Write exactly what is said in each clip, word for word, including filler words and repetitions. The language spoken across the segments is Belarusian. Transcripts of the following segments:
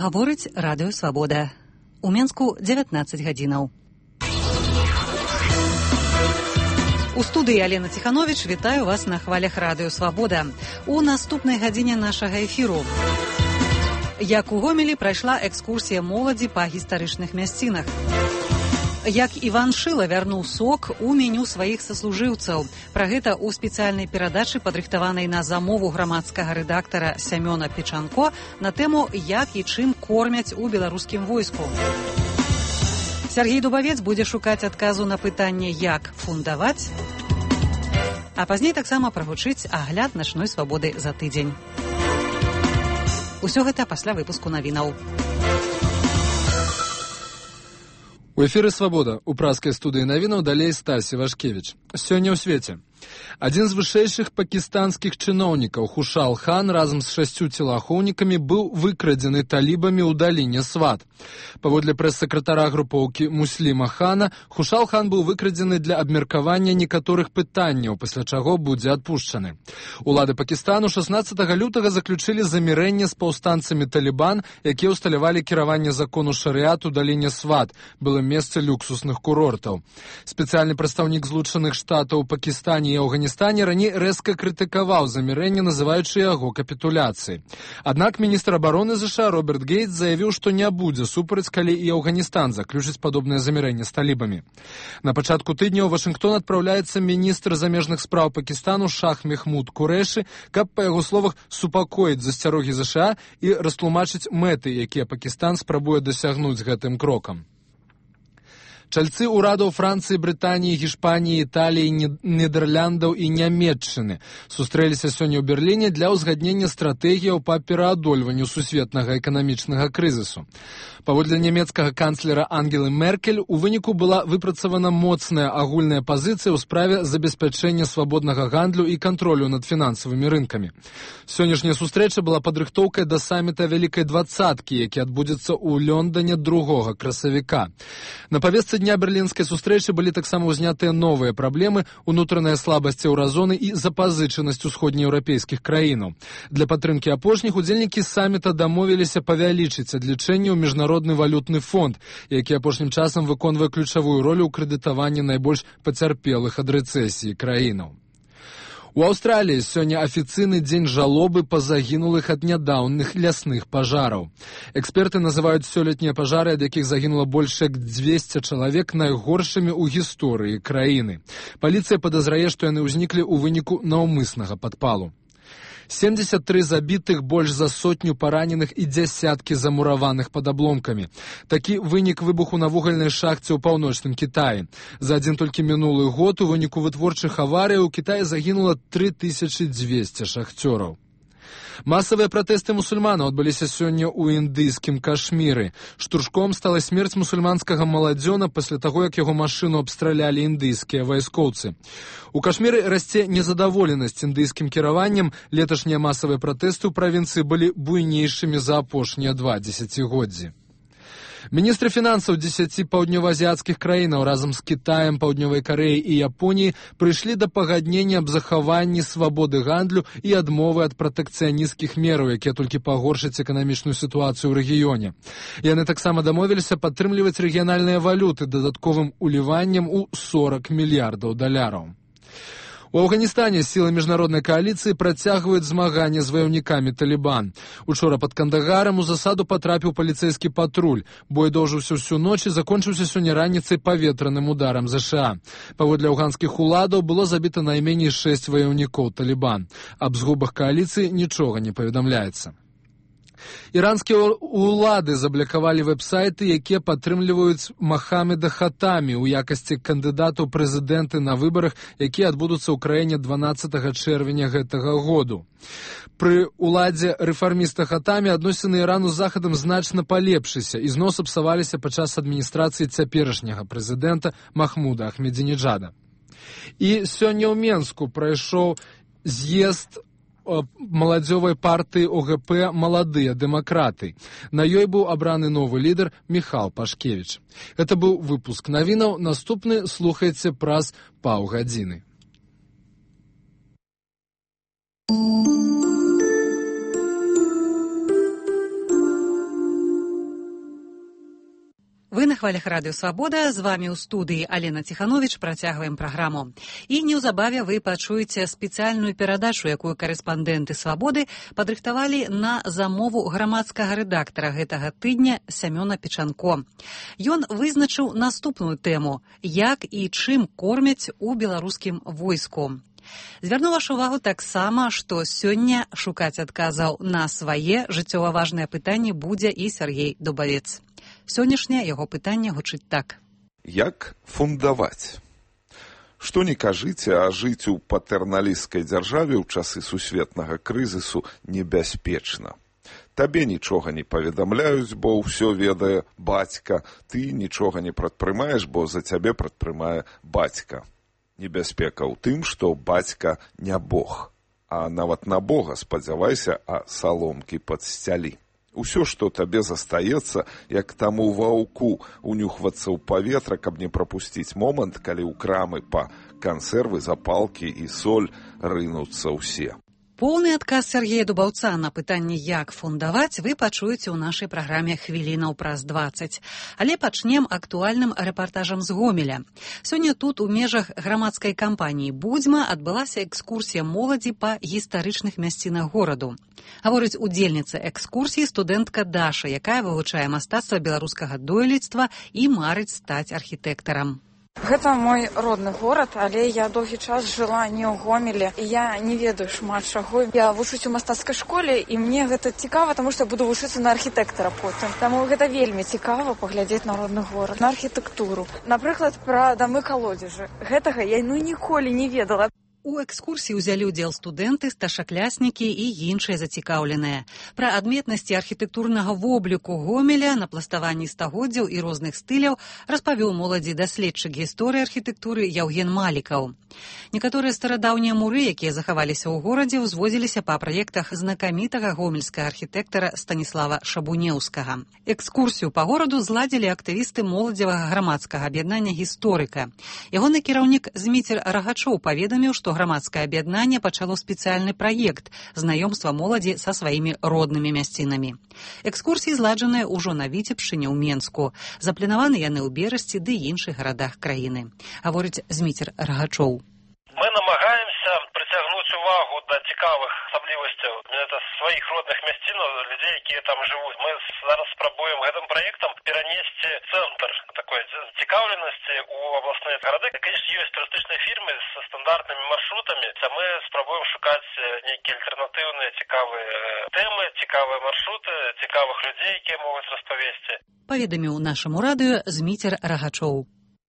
Гаворыць радыё Свабода. У Менску дзевятнаццаць гадзінаў. У студыі Алена Ціхановіч вітаю вас на хвалях радыё Свабода. У наступнай гадзіне нашага эфіру. Як у Гомелі прайшла экскурсія моладзі па гістарычных мясцінах. Як Іван Шыла вярнуў сок у меню сваіх саслужыўцаў. Пра гэта ў спецыяльнай перадачы, падрыхтаванай на замову грамадскага рэдактара Сямёна Печанко на тэму «Як і чым кормяць у беларускім войску». Сяргей Дубавец будзе шукаць адказу на пытанне «Як фундаваць?». А пазней таксама прагучыць агляд начной свабоды за тыдзень. Усё гэта пасля выпуску навінаў. У эфіры «Свабода» у праскай студыі навінаў далей Стасі Вашкевіч. Сёння ў свеце. Адзін з вышэйшых пакістанскіх чыноўнікаў Хушал Хан разам з шасцю целаахоўнікамі быў выкрадзены талібамі ў даліне Сват. Паводле прэс-сакратара групоўкі Мусліма Хана, Хушал Хан быў выкрадзены для абмеркавання некаторых пытанняў, пасля чаго будзе адпушчаны. Улады Пакістану шаснаццатага лютага заключылі замірэнне з паўстанцамі Талібан, якія ўсталявалі кіраванне закону шарыят у даліне Сват, было месца люксусных курортаў. Спецыяльны прадстаўнік Злучаных Штатаў у Пакістане і Афганістане раней рэзка крытыкаваў замірэнне, называючы яго капітуляцыяй. Аднак міністр абароны ЗША Роберт Гейтс заявіў, што не будзе супраць, калі і Афганістан заключыць падобнае замірэнне з талібамі. На пачатку тыдня ў Вашынгтон адпраўляецца міністр замежных спраў Пакістану Шах Мехмуд Курэші, каб, па яго словах, супакоіць засцярогі ЗША і растлумачыць мэты, якія Пакістан спрабуе дасягнуць гэтым крокам. Чальцы ўрадаў Францыі, Брытаніі, Гішпаніі, Італіі, Нідэрляндаў і Нямецчыны сустрэліся сёння ў Берліне для ўзгаднення стратэгіяў па пераадольванню сусветнага эканамічнага крызісу. Паводле нямецкага канцлера Ангелы Меркель, у выніку была выпрацавана моцная агульная пазіцыя ў справе забеспячэння свабоднага гандлю і кантролю над фінансавымі рынкамі. Сённяшняя сустрэча была падрыхтоўкай да саміта Вялікай дваццаткі, які адбудзецца ў Лондоне другога красавіка. На павестцы дня берлінскай сустрэчы былі таксама ўзнятыя новыя праблемы, унутраная слабасць еўразоны і запазычанасць усходнееўрапейскіх краінаў. Для падтрымкі апошніх удзельнікі саміта дамовіліся павялічыць адлічэнне ў міжнародны валютны фонд, які апошнім часам выконвае ключавую ролю ў крэдытаванні найбольш пацярпелых ад рэцэсіі краінаў. У Аўстраліі сёння афіцыйны дзень жалобы па загінулых ад нядаўных лясных пажараў. Эксперты называюць сёлетнія пажары, ад якіх загінула больш як дзвесце чалавек, найгоршымі ў гісторыі краіны. Паліцыя падазрае, што яны ўзніклі ў выніку наўмыснага падпалу. семьдесят три забітых, больш за сотню параненых і дзясяткі замураваных пад абломкамі. Такі вынік выбуху на вугальнай шахце ў паўночным Кітаі. За адзін толькі мінулы год у выніку вытворчых аварый у Кітаі загінула тры тысячы дзвесце шахцёраў. Масавыя пратэсты мусульманаў адбыліся сёння ў індыйскім Кашміры. Штуршком стала смерць мусульманскага маладзёна пасля таго, як яго машыну абстралялі індыйскія вайскоўцы. У Кашміры расце незадаволенасць індыйскім кіраваннем. Леташнія масавыя пратэсты ў правінцыі былі буйнейшымі за апошнія два дзесяцігоддзі. Міністры фінансаў дзесяці паўднёваазіяцкіх краінаў разам з Кітаем, Паўднёвай Карэяй і Японіяй прыйшлі да пагаднення аб захаванні свабоды гандлю і адмовы ад пратэкцыянісцкіх мераў, якія толькі пагоршаць эканамічную сітуацыю ў рэгіёне. Яны таксама дамовіліся падтрымліваць рэгіянальныя валюты дадатковым уліваннем у сорак мільярдаў даляраў. У Афганістане сілы міжнароднай кааліцыі працягваюць змаганне з ваяўнікамі Талібан. Учора пад Кандагарам у засаду патрапіў паліцэйскі патруль. Бой доўжыўся ўсю ноч і закончыўся сёння раніцай паветраным ударам ЗША. Паводле афганскіх уладаў было забіта найменей шэсць ваяўнікоў Талібан. Аб згубах кааліцыі нічога не паведамляецца. Іранскія ўлады заблакавалі вэб-сайты, якія падтрымліваюць Махамеда Хатамі ў якасці кандыдата ў прэзідэнты на выбарах, якія адбудуцца ў краіне дванаццатага чэрвеня гэтага году. Пры ўладзе рэфарміста Хатамі адносіны Ірану з Захадам значна палепшыся і зноў сапсаваліся падчас адміністрацыі цяперашняга прэзідэнта Махмуда Ахмедзінеджада. І сёння ў Менску прайшоў з'езд маладзёвай партыі ОГП «Маладыя дэмакраты». На ёй быў абраны новы лідар Міхал Пашкевіч. Гэта быў выпуск навінаў. Наступны слухайце праз паўгадзіны. хвалях радыё «Свабода», з вамі ў студыі Алена Ціхановіч, працягваем праграму. І неўзабаве вы пачуеце спецыяльную перадачу, якую карэспандэнты «Свабоды» падрыхтавалі на замову грамадскага рэдактара гэтага тыдня Сямёна Печанко. Ён вызначыў наступную тэму – як і чым кормяць у беларускім войску. Звярну вашу увагу таксама, што сёння шукаць адказаў на свае жыццёва важныя пытанні будзе і Сергей Дубавец. Сённяшняе яго пытанне гучыць так. Як фундаваць? Што не кажыце, а жыць у патэрналісцкай дзяржаве ў часы сусветнага крызісу небяспечна. Табе нічога не паведамляюць, бо ўсё ведае бацька, ты нічога не прадпрымаеш, бо за цябе прадпрымае бацька. Небяспека ў тым, што бацька не Бог, а нават на Бога спадзявайся, а саломкі падсцялі. Усё, што табе застаецца, як таму ваўку унюхвацца ў паветра, каб не прапусціць момант, калі ў крамы па кансервы, запалкі і соль рынуцца ўсе. Поўны адказ Сергея Дубаўца на пытанне «Як фундаваць» вы пачуеце ў нашай праграме «Хвілінаў праз дваццаць». Але пачнем актуальным рэпартажам з Гомеля. Сёння тут у межах грамадскай кампаніі «Будзьма» адбылася экскурсія моладзі па гістарычных мясцінах гораду. Гаворыць удзельніца экскурсіі студэнтка Даша, якая вывучае мастацтва беларускага дойлідства і марыць стаць архітэктарам. Гэта мой родны горад, але я доўгі час жыла не ў Гомелі, і я не ведаю шмат чаго. Я вучусь у мастацкай школе, і мне гэта цікава, таму што я буду вучыцца на архітэктара потым. Таму гэта вельмі цікава паглядзець на родны горад, на архітэктуру. Напрыклад, пра дамы-калодзежы. Гэтага я ну ніколі не ведала. У экскурсіі ўзялі ўдзел студэнты, старшакляснікі і іншыя зацікаўленыя. Пра адметнасці архітэктурнага вобліку Гомеля, напластаванні стагоддзяў і розных стыляў распавёў моладзі даследчык гісторыі архітэктуры Яўген Малікаў. Некаторыя старадаўнія муры, якія захаваліся ў горадзе, узводзіліся па праектах знакамітага гомельскага архітэктара Станіслава Шабунеўскага. Экскурсію па гораду зладзілі актывісты моладзевага грамадскага аб'яднання «Гісторыка». Ягоны кіраўнік Зміцер Рагачоў паведаміў, што грамадскае аб'яднанне пачало спецыяльны праект знаёмства моладзі са сваімі роднымі мясцінамі. Экскурсіі зладжаныя ўжо на Віцебшчыне ў Менску. Запланаваны яны ў Берасці ды іншых гарадах краіны. Гаворыць Зміцер Рагачоў. Мы намагаемся прыцягнуць увагу да цікавых асаблівасцяў гэта сваіх родных мясцінаў, людзей, якія там жывуць. Мы зараз спрабуем гэтым праектам перанесці цэнтр такой цікаўленасці ў абласныя гарады. Конечно, ёсць турыстычныя фірмы са стандартнымі маршрутамі, а мы спрабуем шукаць нейкія альтэрнатыўныя цікавыя тэмы, цікавыя маршруты, цікавых людзей, якія могуць распавесці. Паведаміў нашаму радыё Зміцер Рагачоў.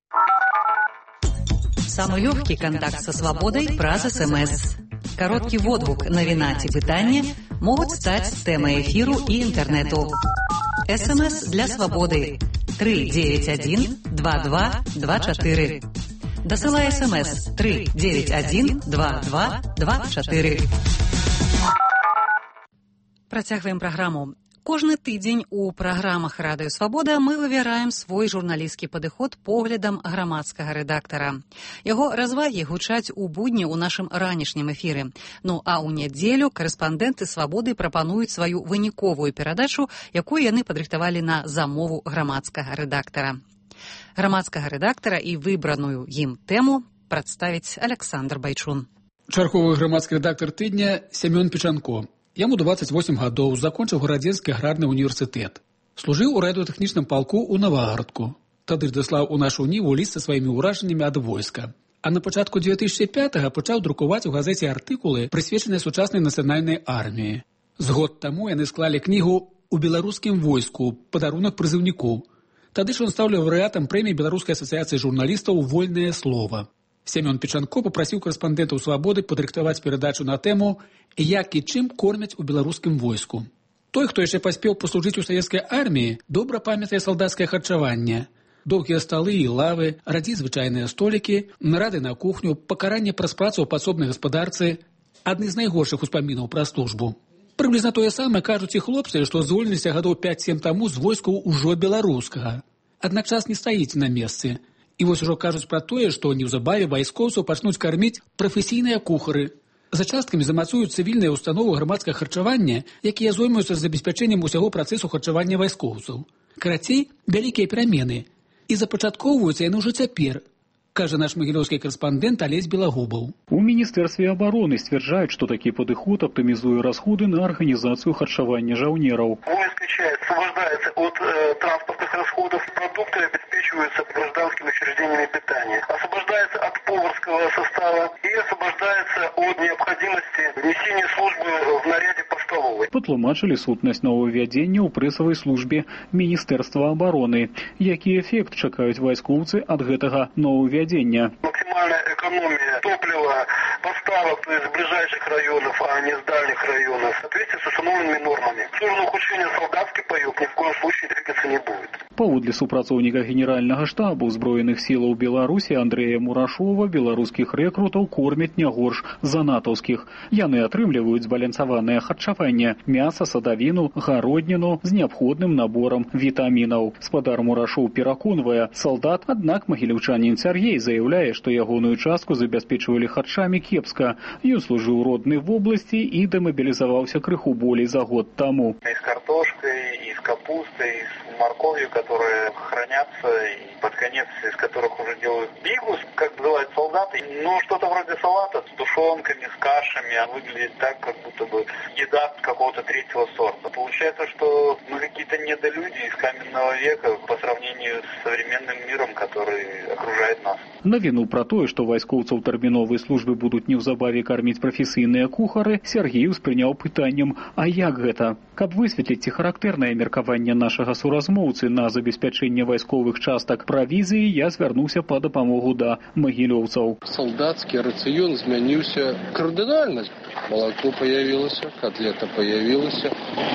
Самы лёгкі кантакт са свабодай праз эс эм эс. Кароткі водгук, навіна ці пытанне могуць стаць тэмай эфіру і інтэрнэту. эс эм эс для свабоды тры дзевяць адзін два два два чатыры. Дасылай эс эм эс тры дзевяць адзін два два два чатыры. Працягваем праграму. Кожны тыдзень у праграмах «Радыё Свабода» мы вывяраем свой журналісцкі падыход поглядам грамадскага рэдактара. Яго развагі гучаць у будні ў нашым ранішнім эфіры. Ну а ў нядзелю карэспандэнты «Свабоды» прапануюць сваю выніковую перадачу, якую яны падрыхтавалі на замову грамадскага рэдактара. Грамадскага рэдактара і выбраную ім тэму прадставіць Александр Байчун. Чарговы грамадскі рэдактар тыдня Сямён Печанко. Яму дваццаць восем гадоў, закончыў гарадзенскі аграрны універсітэт. Служыў у радыётэхнічным палку ў Навагарадку. Тады ж даслаў у нашу ніву ліст са сваімі ўражаннямі ад войска. А на пачатку дзве тысячы пятага пачаў друкаваць у газеце артыкулы, прысвечаныя сучаснай нацыянальнай арміі. З год таму яны склалі кнігу «У беларускім войску. Падарунак прызыўніку». Тады ж ён стаў лаўрэатам прэміі Беларускай асацыяцыі журналістаў «Вольнае слова». Сямён Печанко папрасіў карэспандэнтаў «Свабоды» падрыхтаваць перадачу на тэму «Як і чым кормяць у беларускім войску». Той, хто яшчэ паспеў паслужыць у савецкай арміі, добра памятае салдацкае харчаванне. Доўгія сталы і лавы, радзі звычайныя столікі, нарады на кухню, пакаранне праз працу ў падсобнай гаспадарцы – адны з найгоршых успамінаў пра службу. Прыблізна тое самае кажуць і хлопцы, што звольніліся гадоў пяць-сем таму з войскаў ужо беларускага. Аднак час не стаіць на месцы. І вось ужо кажуць пра тое, што неўзабаве вайскоўцаў пачнуць карміць прафесійныя кухары. За часткамі замацуюць цывільныя ўстановы грамадскага харчавання, якія зоймаюцца забеспячэннем усяго працэсу харчавання вайскоўцаў. Карацей, вялікія перамены. І запачаткоўваюцца яны ўжо цяпер, кажа наш магілёўскі корреспондент Олесь Белогубов. У Министерстве обороны стверджают, что такой подход оптимизует расходы на организацию харчевания жаўнераў. Войско освобождается от э, транспортных расходов, продукты обеспечиваются гражданскими учреждениями питания, освобождается от поварского состава и освобождается от необходимости несения службы в наряде по столовой. Патлумачылі сутнасць новаўвядзення ў прэсавай службе Міністэрства обороны. Які эфект чакаюць вайскоўцы ад гэтага новаўвядзення? Максимальная экономия топлива, поставок из ближайших районов, а не с дальних районов, в соответствии с установленными нормами. В сторону ухудшения солдатский паёк ни в коем случае двигаться не будет. Паводле супрацоўніка генеральнага штабу Збройных сілаў Беларусі Андрэя Мурашова, беларускіх рэкрутаў кормяць не горш за натаўскіх. Яны атрымліваюць збалансаванае харчаванне, мяса, садавіну, гародніну з неабходным наборам вітамінаў. Спадар Мурашоў пераконвае салдат, аднак магілёўчанін Сяргей заяўляе, што ягоную частку забяспечвалі харчамі кепска. Ён служыў у роднай вобласці і дэмабілізаваўся крыху болей за год таму. И с картошкой, и с капустой, и с морковью, которые хранятся, и под конец из которых уже делают бигус, как называют солдаты. Ну, что-то вроде салата с тушенками, с кашами, а выглядит так, как будто бы еда какого-то третьего сорта. Получается, что мы какие-то недолюди из каменного века по сравнению с современным миром, который окружает нас. Навіну пра тое, што вайскоўцаў тэрміновай службы будуць неўзабаве карміць прафесійныя кухары, Сергей успрыняў пытаннем: а як гэта? Каб высветліць, ці характэрнае меркаванне нашага суразмоўцы на забеспячэнне вайсковых частак правізіі, я звярнуўся па дапамогу да магілёўцаў. Салдацкі рацыён змяніўся кардынальна. Малако появілася, котлета появілася,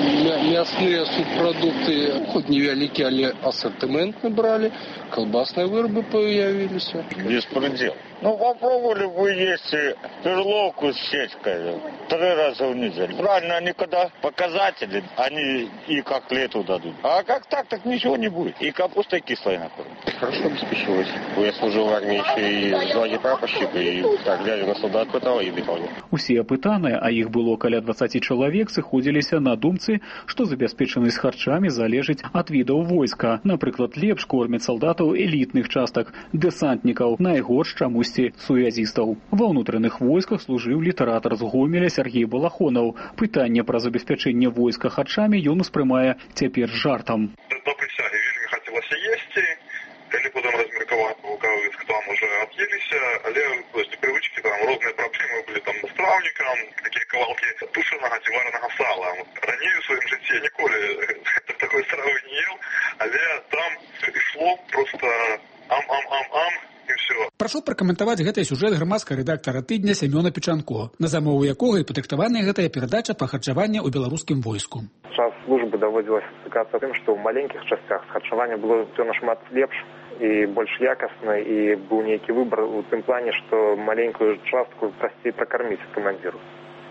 мясныя субпрадукты, хоць невялікі, але асартымент набралі, колбасные вырубы появились. Беспредел. Ну, попробовали бы есть перловку с сечкой три раза в неделю. Правильно, они когда показатели, они и котлету дадут. А как так, так ничего не будет. И капуста кислая накормит. Хорошо обеспечивалась. Я служил в армии еще и в звании прапорщика, и так, глядя на солдат, хватало еды вполне. Усе апытаныя, а іх было каля дваццаці чалавек, сыходзіліся на думцы, што забяспечанасць харчамі залежыць ад відаў войска. Напрыклад, лепш кормяць салдатаў элітных частак, дэсантнікаў, найгорш чамусьці сувязістаў. Ва ўнутраных войсках служыў літаратар з Гомеля Сергей Балахонаў. Пытанне пра забеспячэнне войска харчамі ён успрымае цяпер з жартам. До присяги вельмі хацелася есці, калі будем размеркаваць рукавиц, там уже отъелись, але есть привычки, там разные проблемы были там с травником, такие кавалки тушеного ці вареного сала. Ранее в своем житті ніколи такой стравы не ел, але там шло просто ам-ам-ам-ам. Прашу пракаментаваць гэты сюжэт грамадскага рэдактара тыдня Семёна Печанко, на замову якога і падрыхтаваная гэтая перадача пра харчаванне ў беларускім войску. Час службы даводзілася стыкацца тым, што ў маленькіх часцях харчаванне было ўсё нашмат лепш і больш якасна, і быў нейкі выбар у тым плане, што маленькую частку прасцей пракарміць камандзіру.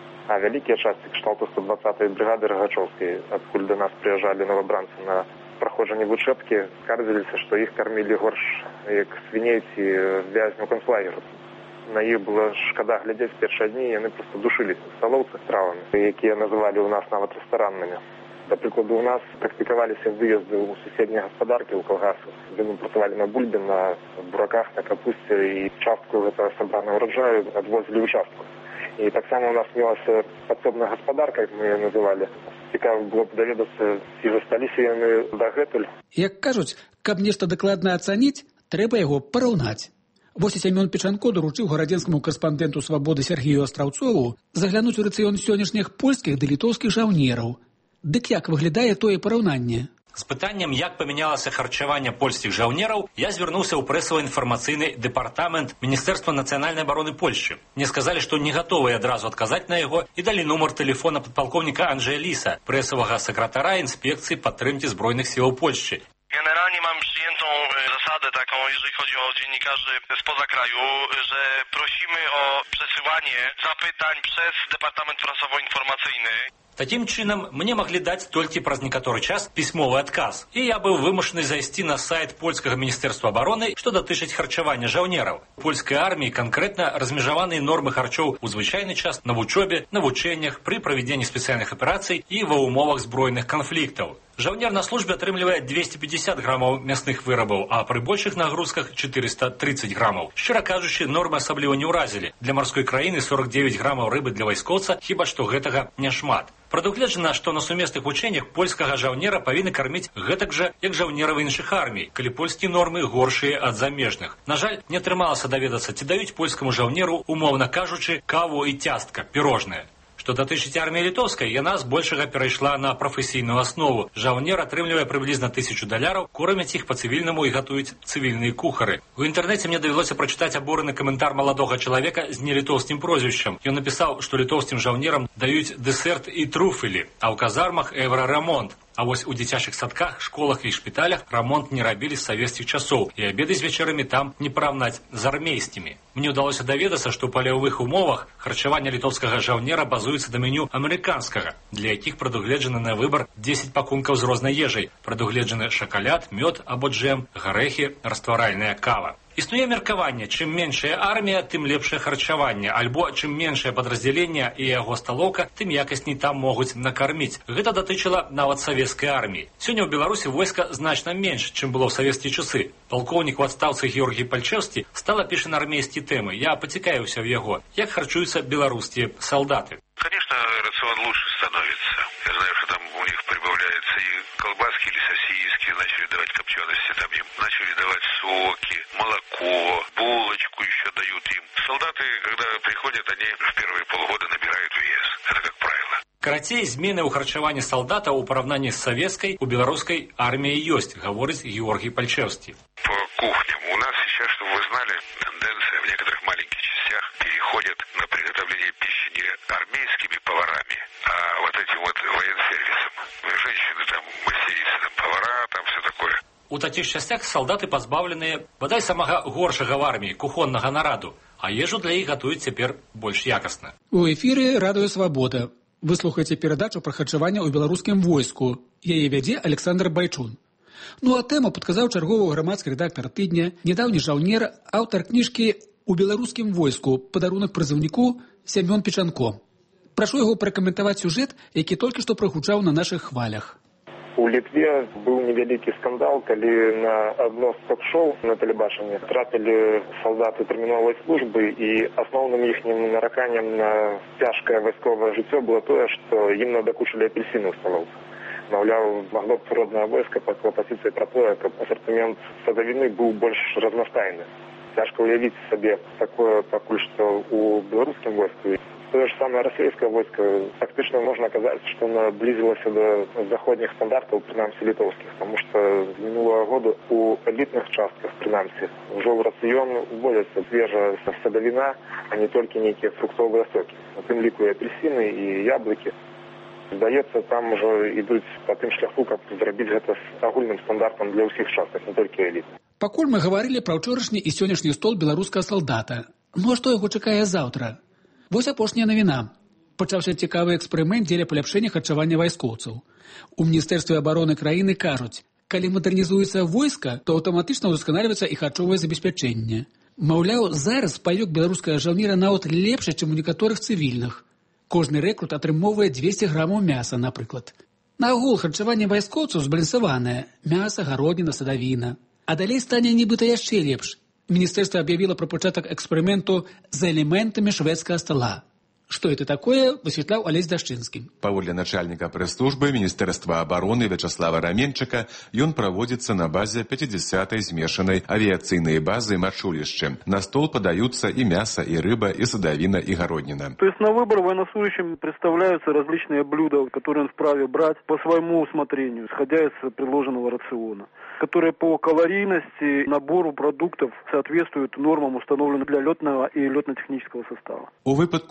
А вялікія часткі кшталту сто дваццатай брыгады Рагачоўскай, адкуль да нас прыязджалі новабранцы на праходжанне вучэбкі, скардзіліся, што іх кармілі горш, як свіней ці вязняў канцлагеру. На іх было шкада глядзець першыя дні, яны проста душыліся в сталоўцы стравамі, якія называлі ў нас нават рэстараннымі. Да прыкладу, у нас практыкаваліся выезды ў суседнія гаспадаркі, ў калгасы, дзе мы працавалі на бульбе, на бураках, на капусце, і частку гэтага сабранага ўраджаю адвозілі ў участку. І таксама у нас мелася падсобная гаспадарка, як мы яе называлі. Цікава было б даведацца, ці засталіся яны дагэтуль. Як кажуць, каб нешта дакладна ацаніць, трэба яго параўнаць. Вось і Семён Печанко даручыў гарадзенскаму карэспандэнту «Свабоды» Сергею Астраўцову заглянуць у рацыён сённяшніх польскіх ды літоўскіх жаўнераў. Дык як выглядае тое параўнанне? З пытаннем, як памянялася харчаванне польскіх жаўнераў, я звярнуўся ў прэсава-інфармацыйны дэпартамент Міністэрства нацыянальнай абароны Польшчы. Мне сказалі, што не гатовыя адразу адказаць на яго, і далі нумар тэлефона падпалкоўніка Анджея Ліса, прэсавага сакратара інспекцыі падтрымкі збройных сілаў Польшчы. Generalnie mam przyjętą zasadę taką, jeżeli chodzi o dziennikarzy spoza kraju, że prosimy o przesyłanie zapytań przez Departament Prasowo-Informacyjny. Таким чынам, мне маглі даць толькі праз некаторы час пісьмовы адказ, і я быў вымушаны зайсці на сайт польскага міністэрства абароны, што датычыць харчавання жаўнераў. У польскай арміі канкрэтна размежаваныя нормы харчоў у звычайны час на вучобе, на вучэннях, пры правядзенні спецыяльных аперацый і ва ўмовах збройных канфліктаў. Жаўнер на службе атрымлівае двести пятьдесят грамаў мясных вырабаў, а пры большых нагрузках четыреста тридцать грамаў. Шчыра кажучы, нормы асабліва не ўразілі. Для марской краіны сорок девять грамаў рыбы для вайскоўца, хіба што гэтага няшмат. Прадугледжана, што на сумесных вучэннях польскага жаўнера павінны карміць гэтак жа, як жаўнераў іншых армій, калі польскія нормы горшыя ад замежных. На жаль, не атрымалася даведацца, ці даюць польскаму жаўнеру, умоўна кажучы, каву і цястка, пірожнае. Што датычыць арміі літоўскай, яна збольшага перайшла на прафесійную аснову. Жаўнер атрымлівае прыблізна тысячу даляраў, кормяць іх па-цывільнаму і гатуюць цывільныя кухары. У інтэрнэце мне давялося прачытаць абураны каментар маладога чалавека з нелітоўскім прозвішчам. Ён напісаў, што літоўскім жаўнерам даюць дэсерт і труфелі, а ў казармах еўрарамонт. А вось у дзіцячых садках, школах і шпіталях рамонт не рабілі з савецкіх часоў, і абеды з вечарамі там не параўнаць з армейскімі. Мне ўдалося даведацца, што ў палявых умовах харчаванне літоўскага жаўнера базуецца да меню амерыканскага, для якіх прадугледжаны на выбар дзесяць пакункаў з рознай ежай. Прадугледжаны шакалад, мёд або джэм, гарэхі, растваральная кава. Існуе меркаванне, чым меншая армія, тым лепшае харчаванне, альбо чым меншае падраздзяленне і яго сталоўка, тым якасней там могуць накарміць. Гэта датычыла нават савецкай арміі. Сёння ў Беларусі войска значна менш, чым было ў савецкія часы. Палкоўнік у адстаўцы Георгій Пальчэўскі стала піша на армейскія тэмы. Я пацікавіўся ў яго, як харчуюцца беларускія солдаты. Конечно, рацион лучше становится. Я знаю, что там у них прибавляются и колбаски или сосиски, начали давать копчености, там им начали давать соки, молоко, булочку еще дают им. Солдаты, когда приходят, они в первые полгода набирают вес. Это как правило. Карацей, змены ў харчаванні салдата ў параўнанні з савецкай у беларускай арміі ёсць, гаворыць Георгій Пальчэўскі. По кухням у нас сейчас, чтобы вы знали, тенденция в некоторых маленьких частях переходит на приготовление пищи не армейскими поварами, а вот этим вот военсервисом. Женщины там, мастерицы, там, повара, там все такое. У такіх часцях салдаты пазбаўленыя бадай самага горшага в арміі, кухоннага нараду, а ежу для іх гатуюць цяпер больш якасна. У эфіры Радыё Свабода. Вы слухаеце перадачу пра харчаванне ў беларускім войску. Яе вядзе Александр Байчун. Ну а тэму падказаў чарговы грамадскі рэдактар тыдня, нядаўні жаўнер, аўтар кніжкі «У беларускім войску. Падарунак прызыўніку» Семён Печанко. Прашу яго пракаментаваць сюжэт, які толькі што прагучаў на нашых хвалях. У Літве быў невялікі скандал, калі на адно з ток-шоу на тэлебачанні трапілі салдаты тэрміновай службы, і асноўным іхнім нараканнем на цяжкае вайсковае жыццё было тое, што ім надакучылі апельсіны ў сталоўцы. Маўляў, магло б роднае войска паклапаціцца пра тое, каб асартымент садавіны быў больш разнастайны. Цяжка ўявіць сабе такое пакуль што ў беларускім войску. То же самое российское войско, фактически можно сказать, что наблизилось до заходних стандартов, принамсі литовских, потому что с минулого года у элитных частках, принамсі, уже в рацион вводится свежая садовина, а не только некие фруктовые соки. На тым ліку и апельсины, и яблоки. Здаецца, там уже идут по тым шляху, как зрабіць гэта с агульным стандартом для ўсіх частках, не только элит. Пакуль мы говорили про ўчорашні і сённяшні стол беларускага салдата. Ну а што яго чакае заўтра? Вось апошняя навіна. Пачаўся цікавы эксперымент дзеля паляпшэння харчавання вайскоўцаў. У міністэрстве абароны краіны кажуць, калі мадэрнізуецца войска, то аўтаматычна ўдасканальваецца і харчовае забеспячэнне. Маўляў, зараз паёк беларускага жаўнера нават лепшы, чым у некаторых цывільных. Кожны рэкрут атрымоўвае двести грамаў мяса, напрыклад. Нагул харчаванне вайскоўцаў збалансаванае: мяса, гародніна, садавіна. А далей стане нібыта яшчэ лепш. Міністэрства аб'явіла пра пачатак эксперыменту з элементамі шведскага стола. Что это такое, высветляў Алесь Дашчынскі. Паводле начальника пресс-службы Міністэрства обороны Вячеслава Раменчика, ён проводится на базе пятидесятой смешанной авиационной базы Мачулище. На стол подаются и мясо, и рыба, и садовина, и городнина. То есть на выбор военнослужащим представляются различные блюда, которые он вправе брать по своему усмотрению, исходя из предложенного рациона, которые по калорийности, набору продуктов соответствуют нормам, установленным для летного и летно-технического состава. У выпадку удалого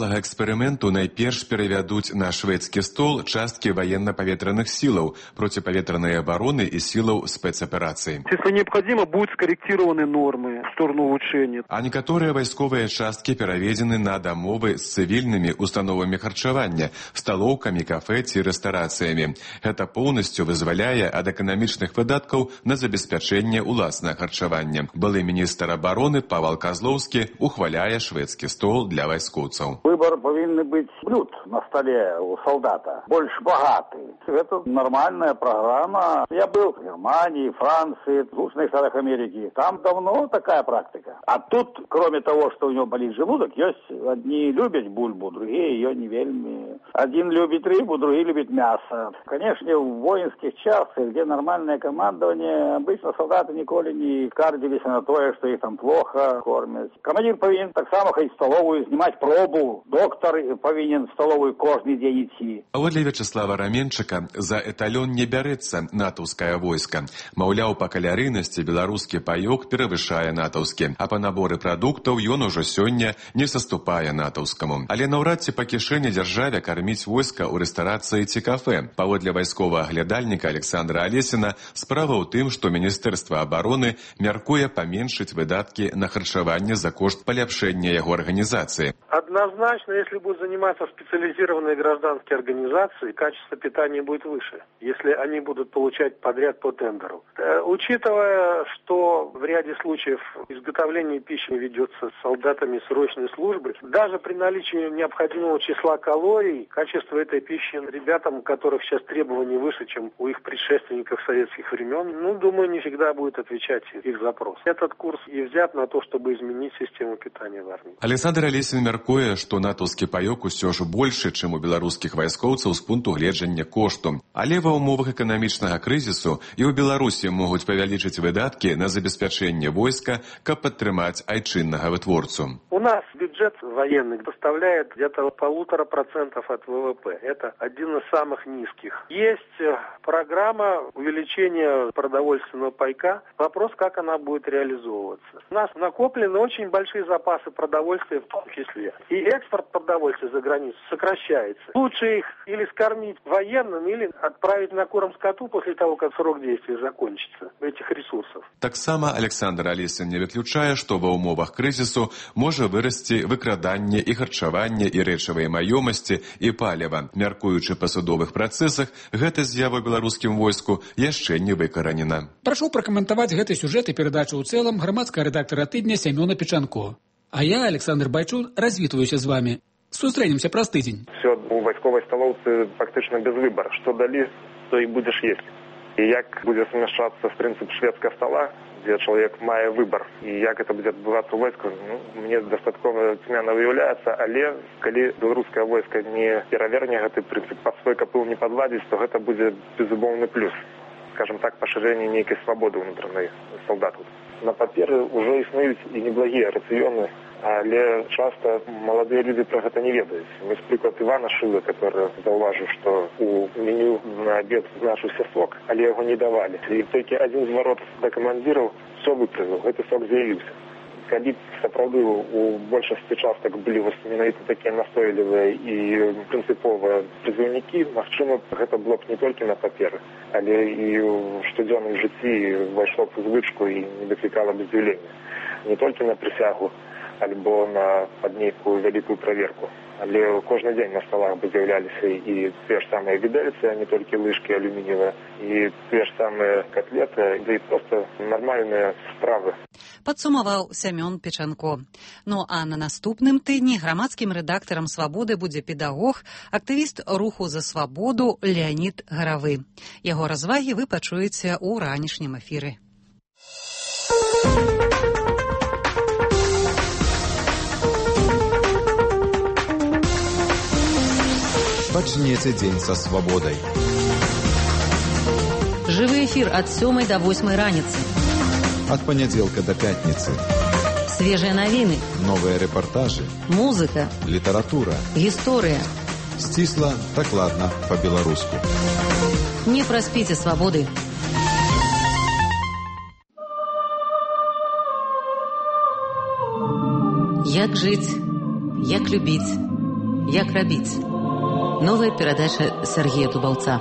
малага эксперыменту найперш перавядуць на шведскі стол часткі военно-паветраных силаў, противоветранной обороны и силаў спецопераций. Если необходимо, будут скорректированы нормы в сторону улучшения. А некоторые войсковые частки пераведены на дамовы с цивильными установами харчавання, столовками, кафе и ресторациями. Это полностью вызволяя от экономичных выдатков на забеспячение уласнага харчавання. Былы министр обороны Павел Козловский ухваляя шведский стол для войскоўцаў. Выбор повинен быть блюд на столе у солдата, больше богатый. Это нормальная программа. Я был в Германии, Франции, в Соединенных Штатах Америки. Там давно такая практика. А тут, кроме того, что у него болит желудок, есть одни любят бульбу, другие ее не вельми. Один любит рыбу, другие любят мясо. Конечно, в воинских частях, где нормальное командование, обычно солдаты николи не кардились на то, что их там плохо кормят. Командир повинен так само ходить в столовую, снимать пробу. Доктор повинен в столовую каждый день идти. А вот для Вячеслава Раменчика за эталон не бярэцца натаўскае войска. Маўляў, па калярыйнасці беларускі паёк перавышае натаўскі, а па наборы прадуктаў ён ужо сёння не саступае натаўскаму. Але наўрад ці па кішэні дзяржаве карміць войска ў рэстарацыі ці кафе. Паводле вайсковага аглядальніка Александра Алесіна, справа ў тым, што Міністэрства абароны мяркуе паменшыць выдаткі на харчаванне за кошт паляпшэння яго организации. Однозначно, если будут заниматься специализированные гражданские организации, качество питания будет выше, если они будут получать подряд по тендеру. Э, учитывая, что в ряде случаев изготовление пищи ведется с солдатами срочной службы, даже при наличии необходимого числа калорий, качество этой пищи ребятам, у которых сейчас требования выше, чем у их предшественников советских времен, ну, думаю, не всегда будет отвечать их запрос. Этот курс и взят на то, чтобы изменить систему питания в армии. Александр Алесін мяркуе, што натаўскі паёк усё ж больше, чым у беларускіх вайскоўцаў з пункту гледжання кошту. Але ва ўмовах эканамічнага крызісу і ў Беларусі могуць павялічыць выдаткі на забеспячэнне войска, каб падтрымаць айчыннага вытворцу. У нас бюджет военный составляет где-то полутора процентов от ВВП. Это один из самых низких. Есть программа увеличения продовольственного пайка. Вопрос, как она будет реализовываться. У нас накоплены очень большие запасы продовольствия в том числе. И экспорт продовольствия за границу сокращается. Лучше их или скормить военным, или отправить на корм скоту после того, как срок действия закончится этих ресурсов. Так само Александр Алесін не выключае, што ва ўмовах крызісу можа вырасці выкраданне і харчаванне і рэчавай маёмасці і паліва. Мяркуючы па судовых працэсах, гэта з'ява беларускім войску яшчэ не выкаранена. Прашу пракаментаваць гэты сюжэт і перадачу ў цэлым грамадскага рэдактара тыдня Семёна Печанко. А я, Александр Байчун, развітваюся з вами. Сустрэнемся праз тыдзень. Все у вайсковай сталоўцы фактычна без выбора. Што далі, то і будзеш есці. І як будзе сумяшчацца в прынцып шведскага стола, дзе чалавек мае выбор. І як это будзе адбывацца ў войску, ну, мне дастаткова цьмяна выяўляецца, але калі беларускае войска не пераверне гэты прынцып, пад свой капыл не падладзіць, то гэта будзе безумоўны плюс. Скажем так, пашырэнне нейкай свабоды ўнутранай солдату. На паперы ўжо існуюць і неблагія рацыёны, але часто маладыя людзі пра гэта не ведаюць. Вось прыклад Івана Шылы, который заўважыў, што у меню на абед значыўся сок, але яго не давалі. І толькі адзін зварот да камандзіраў все выправіў, гэты сок з'явіўся. Калі сапраўды у большасці частак былі вось менавіта такія настойлівыя і прынцыповыя прызыўнікі, магчыма, гэта было б не толькі на паперы, але і ў штодзённым жыцці ўвайшло б у звычку і не выклікала б здзіўлення. Не толькі на прысягу, альбо на пад нейкую вялікую праверку. Але кожны дзень на столах бы з'яўляліся і тыя ж самыя відэльцы, а не толькі лыжкі алюмініевыя, і тыя ж самыя котлеты, да і проста нармальныя стравы. Падсумаваў Семён Печанко. Ну а на наступным тыдні грамадскім рэдактарам «Свабоды» будзе педагог, актывіст руху за свабоду Леонид Гаравы. Яго развагі вы пачуеце ў ранішнім эфіры. Пачнеце дзень са свабодай. Жывы эфір ад сёмай да восьмай раніцы. Ад панядзелка да пятніцы. Свежыя навіны. Новыя рэпартажы. Музыка. Літаратура. Гісторыя. Сцісла, дакладна, па-беларуску. Не праспіце свабоды. Як жыць, як любіць, Як рабіць? Новая перадача Сергея Дубаўца.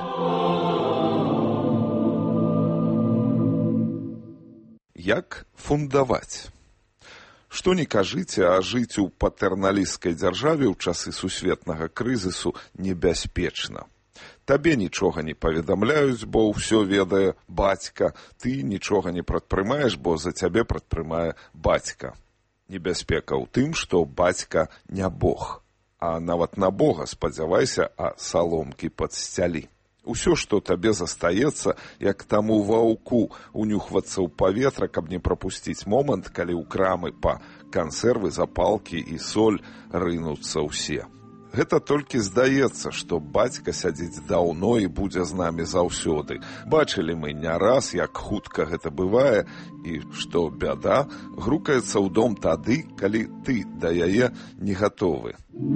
Як фундаваць? Што не кажыце, а жыць у патэрналісцкай дзяржаве ў часы сусветнага крызісу небяспечна. Табе нічога не паведамляюць, бо ўсё ведае бацька, ты нічога не прадпрымаеш, бо за цябе прадпрымае бацька. Небяспека ў тым, што бацька не Бог, а нават на Бога спадзявайся, а саломкі падсцялі. Усё, што табе застаецца, як таму ваўку унюхвацца ў паветра, каб не прапусціць момант, калі ў крамы па кансервы, запалкі і соль рынуцца ўсе. Гэта толькі здаецца, што бацька сядзіць даўно і будзе з намі заўсёды. Бачылі мы не раз, як хутка гэта бывае, і што бяда грукаецца ў дом тады, калі ты да яе не гатовы.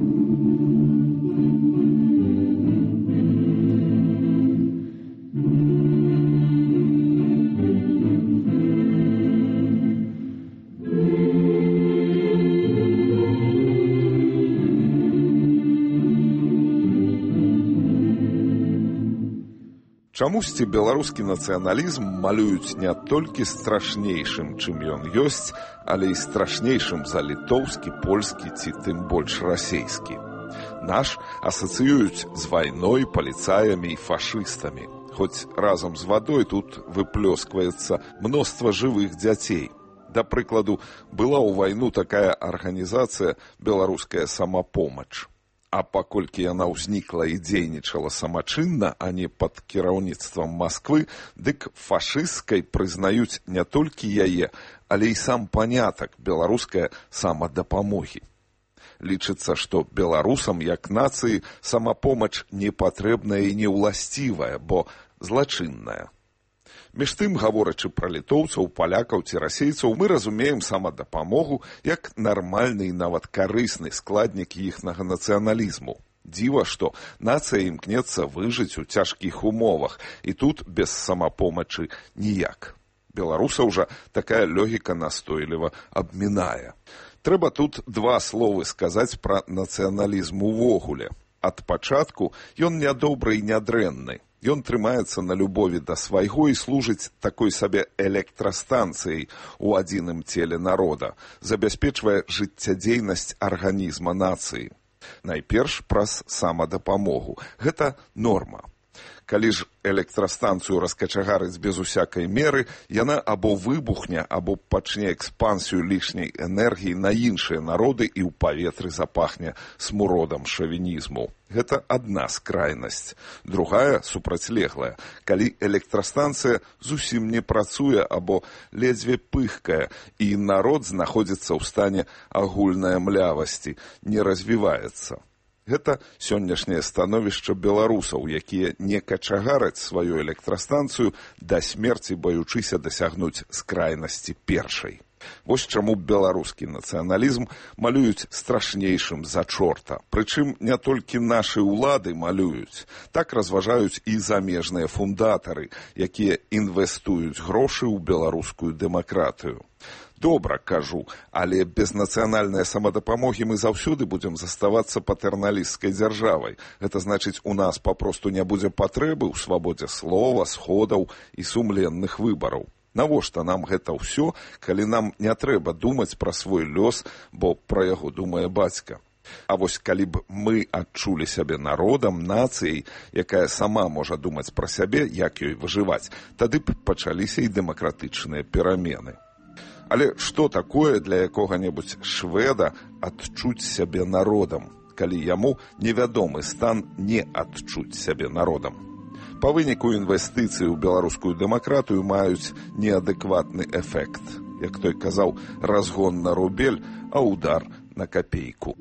Чамусьці беларускі нацыяналізм малююць не толькі страшнейшым, чым ён ёсць, але і страшнейшым за літоўскі, польскі ці тым больш расейскі. Наш асацыююць з вайной, паліцаямі і фашыстамі. Хоць разам з вадой тут выплёскваецца мноства жывых дзяцей. Да прыкладу, была ў вайну такая арганізацыя «Беларуская самапомач». А паколькі яна ўзнікла і дзейнічала самачынна, а не пад кіраўніцтвам Масквы, дык фашысцкай прызнаюць не толькі яе, але і сам панятак беларускай самадапамогі. Лічыцца, што беларусам, як нацыі, самапомач не патрэбная і не ўласцівая, бо злачынная. Між тым, гаворачы пра літоўцаў, палякаў ці расейцаў, мы разумеем самадапамогу як нармальны і нават карысны складнік іхнага нацыяналізму. Дзіва, што нацыя імкнецца выжыць у цяжкіх умовах, і тут без самапомачы ніяк. Беларусаў жа такая логіка настойліва абмінае. Трэба тут два словы сказаць пра нацыяналізм увогуле. Ад пачатку ён нядобры і нядрэнны. Ён трымаецца на любові да свайго і служыць такой сабе электрастанцыяй у адзіным целе народа, забяспечвае жыццядзейнасць арганізма нацыі. Найперш праз самадапамогу. Гэта норма. Калі ж электрастанцыю раскачагарыць без усякай меры, яна або выбухне, або пачне экспансію лішняй энергіі на іншыя народы і ў паветры запахне смуродам шавінізму. Гэта адна скрайнасць. Другая, супрацьлеглая, калі электрастанцыя зусім не працуе або ледзьве пыхкае, і народ знаходзіцца ў стане агульнай млявасці, не развіваецца. Гэта сённяшняе становішча беларусаў, якія не качагараць сваю электрастанцыю да смерці, баючыся дасягнуць скрайнасці першай. Вось чаму беларускі нацыяналізм малююць страшнейшым за чорта. Прычым не толькі нашы ўлады малююць. Так разважаюць і замежныя фундатары, якія інвестуюць грошы ў беларускую дэмакратыю. Добра, кажу, але без нацыянальнай самадапамогі мы заўсёды будзем заставацца патэрналісцкай дзяржавай. Гэта значыць, у нас папросту не будзе патрэбы ў свабодзе слова, сходаў і сумленных выбараў. Навошта нам гэта ўсё, калі нам не трэба думаць пра свой лёс, бо пра яго думае бацька? А вось калі б мы адчулі сябе народам, нацыяй, якая сама можа думаць пра сябе, як ёй выжываць, тады б пачаліся і дэмакратычныя перамены. Але што такое для якога-небудзь шведа адчуць сябе народам, калі яму невядомы стан не адчуць сябе народам? Па выніку інвестыцыі ў беларускую дэмакратыю маюць неадэкватны эфект. Як той казаў, разгон на рубель, а удар на капейку.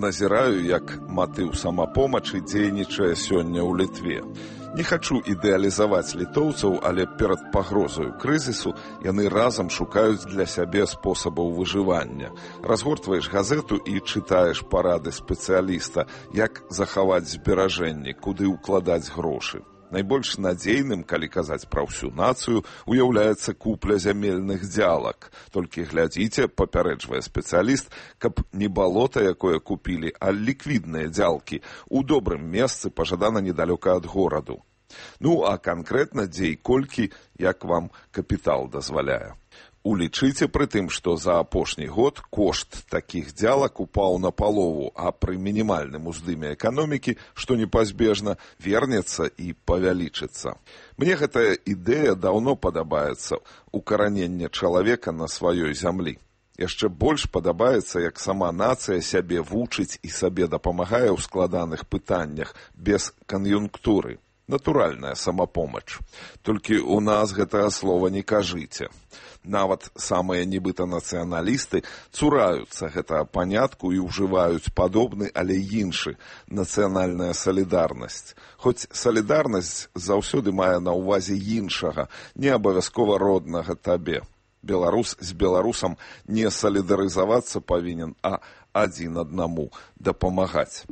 назіраю, як матыў самапомачы дзейнічае сёння ў Літве. Не хачу ідэалізаваць літоўцаў, але перад пагрозаю крызісу яны разам шукаюць для сябе спосабаў выжывання. Разгортваеш газету і чытаеш парады спецыяліста, як захаваць зберажэнні, куды ўкладаць грошы. Найбольш надзейным, калі казаць пра ўсю нацыю, уяўляецца купля зямельных дзялак. Толькі глядзіце, папярэджвае спецыяліст, каб не балота, якое купілі, а ліквідныя дзялкі у добрым месцы, пажадана недалёка ад гораду. Ну, а канкрэтна дзе і колькі, як вам капітал дазваляе. Улічыце пры тым, што за апошні год кошт такіх дзялак упаў на палову, а пры мінімальным уздыме эканомікі, што непазбежна, вернецца і павялічыцца. Мне гэтая ідэя даўно падабаецца, укараненне чалавека на сваёй зямлі. Яшчэ больш падабаецца, як сама нацыя сябе вучыць і сабе дапамагае ў складаных пытаннях, без кан'юнктуры. Натуральная самапомач. Толькі ў нас гэтага слова не кажыце. Нават самыя нібыта нацыяналісты цураюцца гэтага панятку і ўжываюць падобны, але іншы – нацыянальная салідарнасць. Хоць салідарнасць заўсёды мае на ўвазе іншага, не абавязкова роднага табе. Беларус з беларусам не салідарызавацца павінен, а адзін аднаму дапамагаць.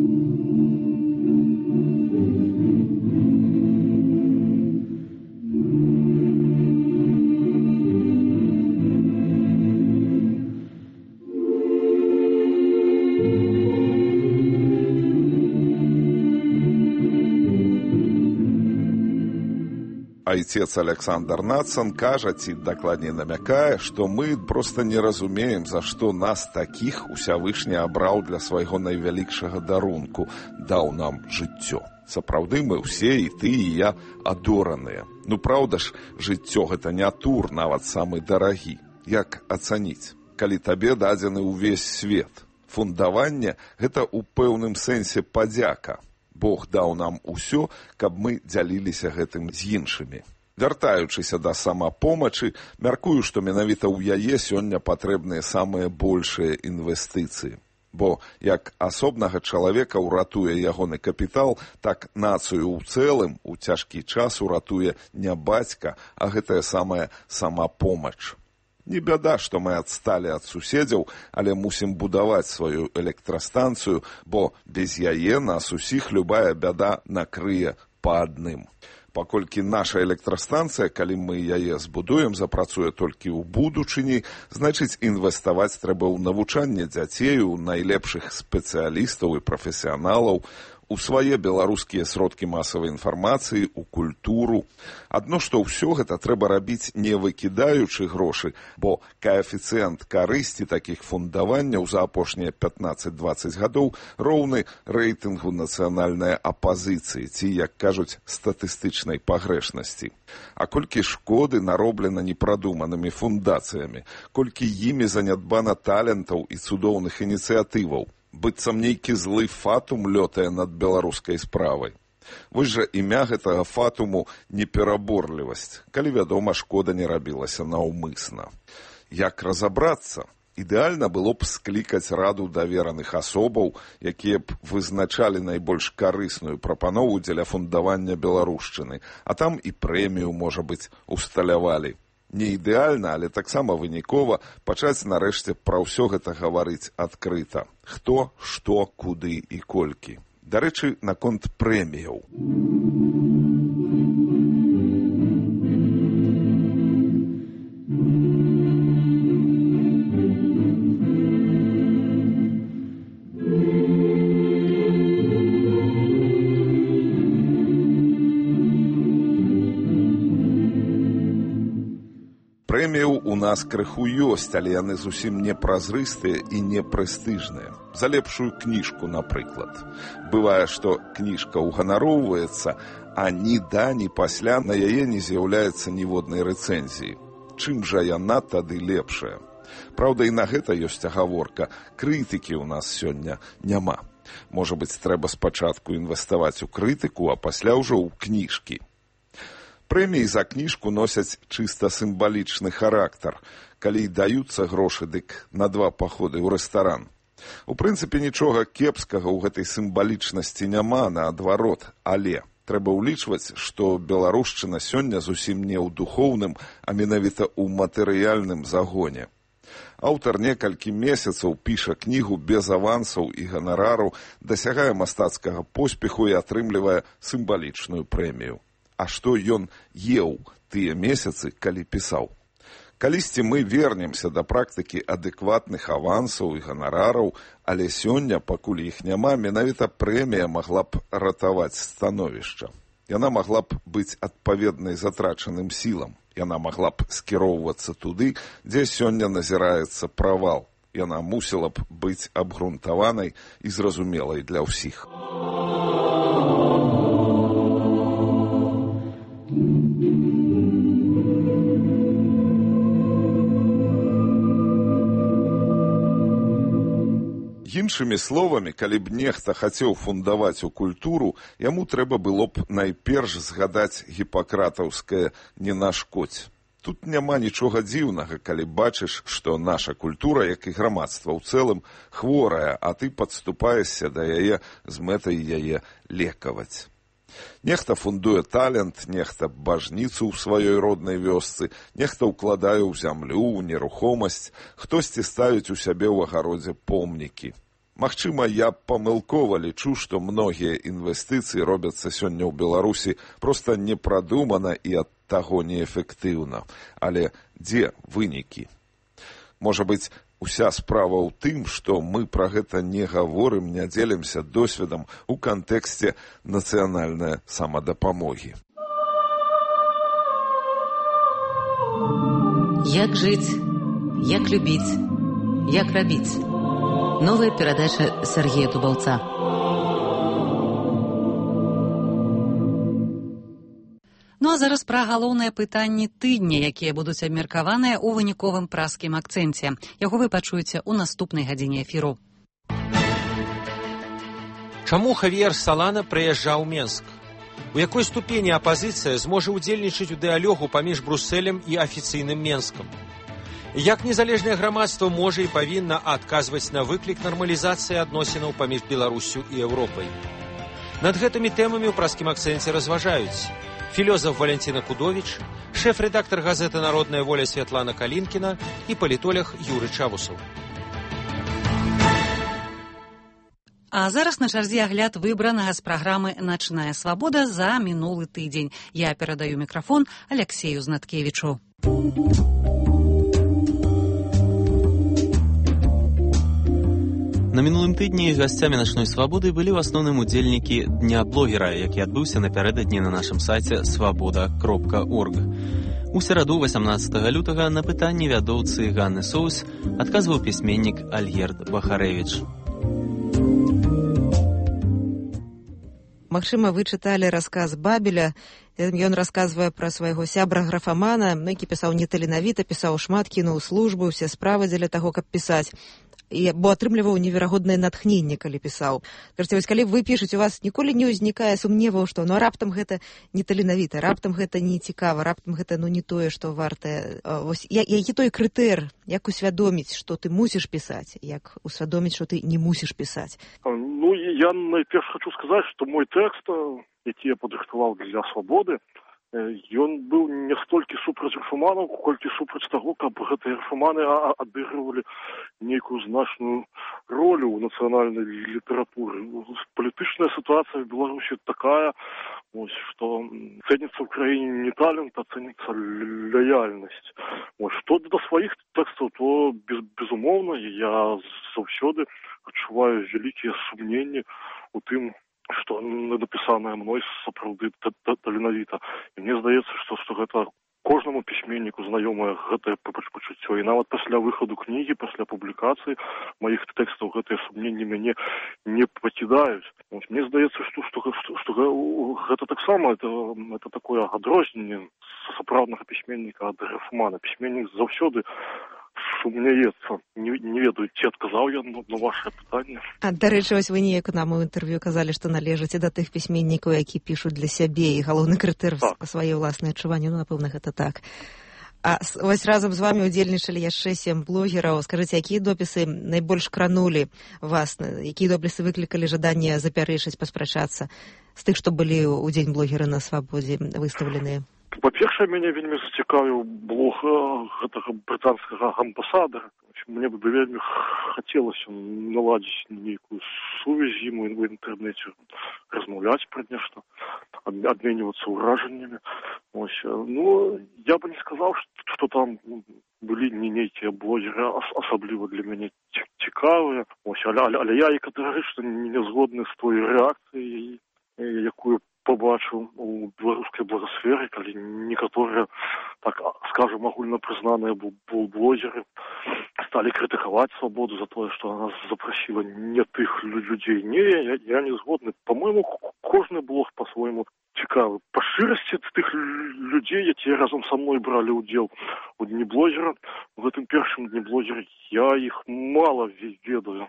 Айцец Александр Нацан кажа, ці дакладней намякае, што мы проста не разумеем, за што нас такіх Усявышні абраў для свайго найвялікшага дарунку, даў нам жыццё. Сапраўды мы ўсе, і ты, і я, адораныя. Ну, праўда ж, жыццё гэта не тур, нават самы дарагі. Як ацаніць, калі табе дадзены ўвесь свет? Фундаванне – гэта ў пэўным сэнсе падзяка. Бог даў нам усё, каб мы дзяліліся гэтым з іншымі. Вяртаючыся да самапомачы, мяркую, што менавіта ў яе сёння патрэбныя самыя большыя інвестыцыі. Бо як асобнага чалавека ўратуе ягоны капітал, так нацыю ў цэлым у цяжкі час уратуе не бацька, а гэтая самая самапомач. Не бяда, што мы адсталі ад суседзяў, але мусім будаваць сваю электрастанцыю, бо без яе нас усіх любая бяда накрые па адным. Паколькі наша электрастанцыя, калі мы яе збудуем, запрацуе толькі ў будучыні, значыць, інвеставаць трэба ў навучанне дзяцей, у найлепшых спецыялістаў і прафесіяналаў, у свае беларускія сродкі масавай інфармацыі, у культуру. Адно, што ўсё гэта трэба рабіць не выкідаючы грошы, бо каэфіцыент карысці такіх фундаванняў за апошнія пятнаццаць-дваццаць гадоў роўны рэйтынгу нацыянальнай апазіцыі, ці, як кажуць, статыстычнай пагрэшнасці. А колькі шкоды нароблена непрадуманымі фундацыямі, колькі імі занядбана талентаў і цудоўных ініцыятываў, быццам нейкі злы фатум лётае над беларускай справай. Вось жа імя гэтага фатуму непераборлівасць, калі, вядома, шкода не рабілася наўмысна. Як разабрацца? Ідэальна было б склікаць раду давераных асобаў, якія б вызначалі найбольш карысную прапанову дзеля фундавання беларушчыны, а там і прэмію, можа быць, усталявалі. Не ідэальна, але таксама вынікова пачаць нарэшце пра ўсё гэта гаварыць адкрыта. Хто, што, куды і колькі. Дарэчы, наконт прэміяў. Прэміяў у нас крыху ёсць, але яны зусім не празрыстыя і не прэстыжныя. За лепшую кніжку, напрыклад. Бывае, што кніжка ўганароўваецца, а ні да, ні пасля на яе не з'яўляецца ніводнай рэцэнзіі. Чым жа яна тады лепшая? Праўда, і на гэта ёсць агаворка. Крытыкі ў нас сёння няма. Можа быць, трэба спачатку інвеставаць у крытыку, а пасля ўжо ў кніжкі. Прэміі за кніжку носяць чыста сімвалічны характар. Калі даюцца грошы, дык на два паходы ў рэстаран. У прынцыпе, нічога кепскага ў гэтай сімвалічнасці няма, наадварот, але трэба ўлічваць, што беларушчына сёння зусім не ў духоўным, а менавіта ў матэрыяльным загоне. Аўтар некалькі месяцаў піша кнігу без авансаў і ганарараў, дасягае мастацкага поспеху і атрымлівае сімвалічную прэмію. А што ён еў тыя месяцы, калі пісаў? Калісьці мы вернемся да практыкі адэкватных авансаў і ганарараў, але сёння, пакуль іх няма, менавіта прэмія магла б ратаваць становішча. Яна магла б быць адпаведнай затрачаным сілам. Яна магла б скіроўвацца туды, дзе сёння назіраецца правал. Яна мусіла б быць абгрунтаванай і зразумелай для ўсіх. Іншымі словамі, калі б нехта хацеў фундаваць у культуру, яму трэба было б найперш згадаць гіпакратаўскае «не нашкодзь». Тут няма нічога дзіўнага, калі бачыш, што наша культура, як і грамадства ў цэлым, хворая, а ты падступаешся да яе з мэтай яе лекаваць. Нехта фундуе талент, нехта бажніцу ў сваёй роднай вёсцы, нехта ўкладае ў зямлю, ў нерухомасць, хтосьці ставіць у сябе ў агародзе помнікі. Магчыма, я памылкова лічу, што многія інвестыцыі робяцца сёння ў Беларусі проста непрадумана і ад таго неэфектыўна. Але дзе вынікі? Можа быць, уся справа ў тым, што мы пра гэта не гаворым, не дзелімся досведам у кантэксце нацыянальнай самадапамогі. Як жыць, як любіць, як рабіць? Новая перадача Сергея Дубаўца. Ну а зараз пра галоўныя пытанні тыдня, якія будуць абмеркаваныя ў выніковым праскім акцэнце. Яго вы пачуеце ў наступнай гадзіне эфіру. Чаму Хавіер Салана прыязджаў у Менск? У якой ступені апазіцыя зможа ўдзельнічаць у дыялогу паміж Брусэлем і афіцыйным Менскам? Як незалежнае грамадства можа і павінна адказваць на выклік нармалізацыі адносінаў паміж Беларусю і Еўропай? Над гэтымі тэмамі ў праскім акцэнце разважаюць філёзаф Валянціна Кудовіч, шэф-рэдактар газеты «Народная воля» Святлана Калінкіна і палітолог Юры Чавусаў. А зараз на чарзе агляд выбранага з праграмы «Начная свабода» за мінулы тыдзень. Я перадаю мікрафон Аляксею Знаткевічу. На мінулым тыдні гасцямі «Начной свабоды» былі ў асноўным удзельнікі Дня блогера, які адбыўся напярэдадні на нашым сайце свабода кропка орг. У сераду васямнаццатага лютага на пытанні вядоўцы Ганны Соус адказваў пісьменнік Альгерд Бахарэвіч. Магчыма, вы чыталі расказ Бабеля. Ён расказвае пра свайго сябра-графамана, які пісаў неталенавіта, пісаў шмат, кінуў службу, усе справы дзеля таго, каб пісаць. І, бо атрымліваў неверагоднае натхненне, калі пісаў. Кажаце, вось калі вы пішуць, у вас ніколі не ўзнікае сумневаў, што ну, раптам гэта неталенавіта, раптам гэта не цікава, раптам гэта ну, не тое, што вартае. Вось, які той крытэр, як усвядоміць, што ты мусіш пісаць, як усвядоміць, што ты не мусіш пісаць? Ну, я найперш хочу сказаць, што мой тэкст, які я падрыхтаваў для свабоды, ён быў не столькі супраць рэфуманаў, колькі супраць таго, каб гэтыя рэфуманы адыгрывалі нейкую значную ролю ў нацыянальнай літаратуры. Палітычная сітуацыя в Беларусі такая, ось, што цэніцца ў краіне не талент, а цэніцца лаяльнасць. Ось, што да сваіх тэкстаў, то без, безумоўна, я заўсёды адчуваю вялікія сумненні у тым, што напісанае мной сапраўды таленавіта. І мне здаецца, што, што гэта кожнаму пісьменніку знаёмае гэтае пачуццё. І нават пасля выхаду кнігі, пасля публікацыі маіх тэкстаў гэтыя сумненні мяне не пакідаюць. Мне здаецца, што, што, што, што гэта таксама это, это такое адрозненне сапраўднага пісьменніка ад рэфумана. Пісьменнік заўсёды сумняецца. Не, не ведаю, ці адказаў я на, на ваше пытанне. А, дарэчы, вось вы неяк нам у інтэрв'ю казалі, што належыце да тых пісьменнікаў, які пішуць для сябе, і галоўны крытэр так. Свае ўласныя адчуванні, ну, напэўна, гэта так. А вось разам з вами удзельнічалі яшчэ сем блогераў. Скажыце, якія допісы найбольш кранулі вас, якія допісы выклікалі жаданне запярэчыць, паспрачацца з тых, што былі ў дзень блогера на свабодзе выстаўленыя? Па-першае, мяне вельмі зацікавіў блог гэтага брытанскага амбасадара. Мне бы вельмі хацелася наладзіць нейкую сувязь з ім у інтэрнэце, размаўляць пра нешта, абменьвацца ўражаннямі. Ось. Ну, я бы не сказаў, што там былі не нейкія блогеры асабліва для мяне цікавыя. Ось. Але, але я і катэгарычна не згодны з той рэакцыяй, якую побачыў у беларускай благасферы, калі некаторыя, так скажем, агульна прызнаныя блогеры сталі крытыкаваць свабоду за тое, што она запрасіла не тых людзей. Не, я, я не згодны. По-мойму, кожны блог по-свойму цікавы. Па шчырасці тых людзей, якія разам са мной бралі ўдзел у дні блогера, у гэтым першым дні блогера, я іх мала ведаю.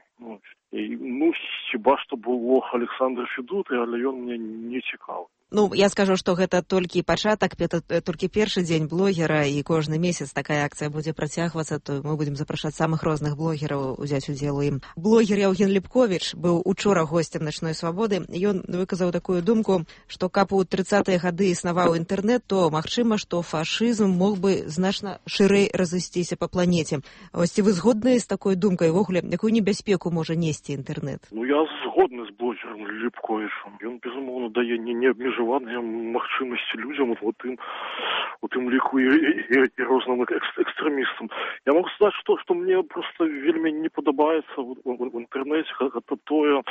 І, ну, хіба што блог Александра Федуты, але ён мне не цікавы. Ну, я скажу, што гэта толькі пачатак, гэта толькі першы дзень блогера, і кожны месяц такая акцыя будзе працягвацца, то мы будзем запрашаць самых розных блогераў узяць удзел у ім. Блогер Яўген Ліпковіч быў учора госцем начной свабоды. Ён выказаў такую думку, што каб у трыццатыя гады існаваў інтэрнэт, то магчыма, што фашызм мог бы значна шырэй разысціся па планеце. Ось ці вы згодныя з такой думкай? Увогуле, якую небяспеку можа несці інтэрнэт? Ну, я згодны з блогером Ліпковічем. Ён, безумоўна, дае не неабмежаваныя магчымасці людзям, у тым, у тым ліку і, і, і розным экстрэмістам. Я могу сказаць, што, што мне просто вельмі не падабаецца в, в, в інтэрнэце, гэта тое,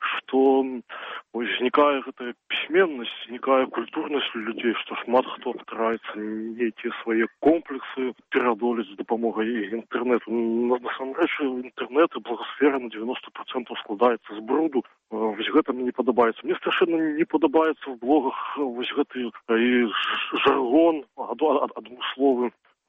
што узнікае гэтая пісьменнасць, узнікае культурнасць людзей, што шмат хто стараецца нейкія свае комплексы пераадолець з дапамогай інтэрнэту. Насамрэч, інтэрнэт і благасфера на девяносто процентов складаецца з бруду. Вось гэта мне не падабаецца. Мне страшэнна не падабаецца в блогах вось гэты і жаргон адмысловы.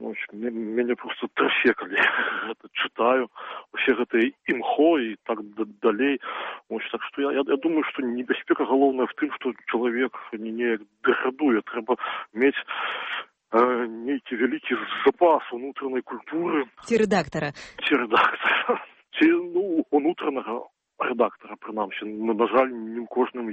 Мяне просто трафе, калі гэта чытаю, усе гэтыя імхо і так далей. Ось, так што я, я, я думаю, што небяспека галоўная в тым, што чалавек не неяк дэградуе. Трэба мець э, нейкі вялікі запас унутранай культуры. Ці рэдактара. Ці рэдактара. Ці, ну, унутранага рэдактара, прынамсі. На жаль, не ў кожным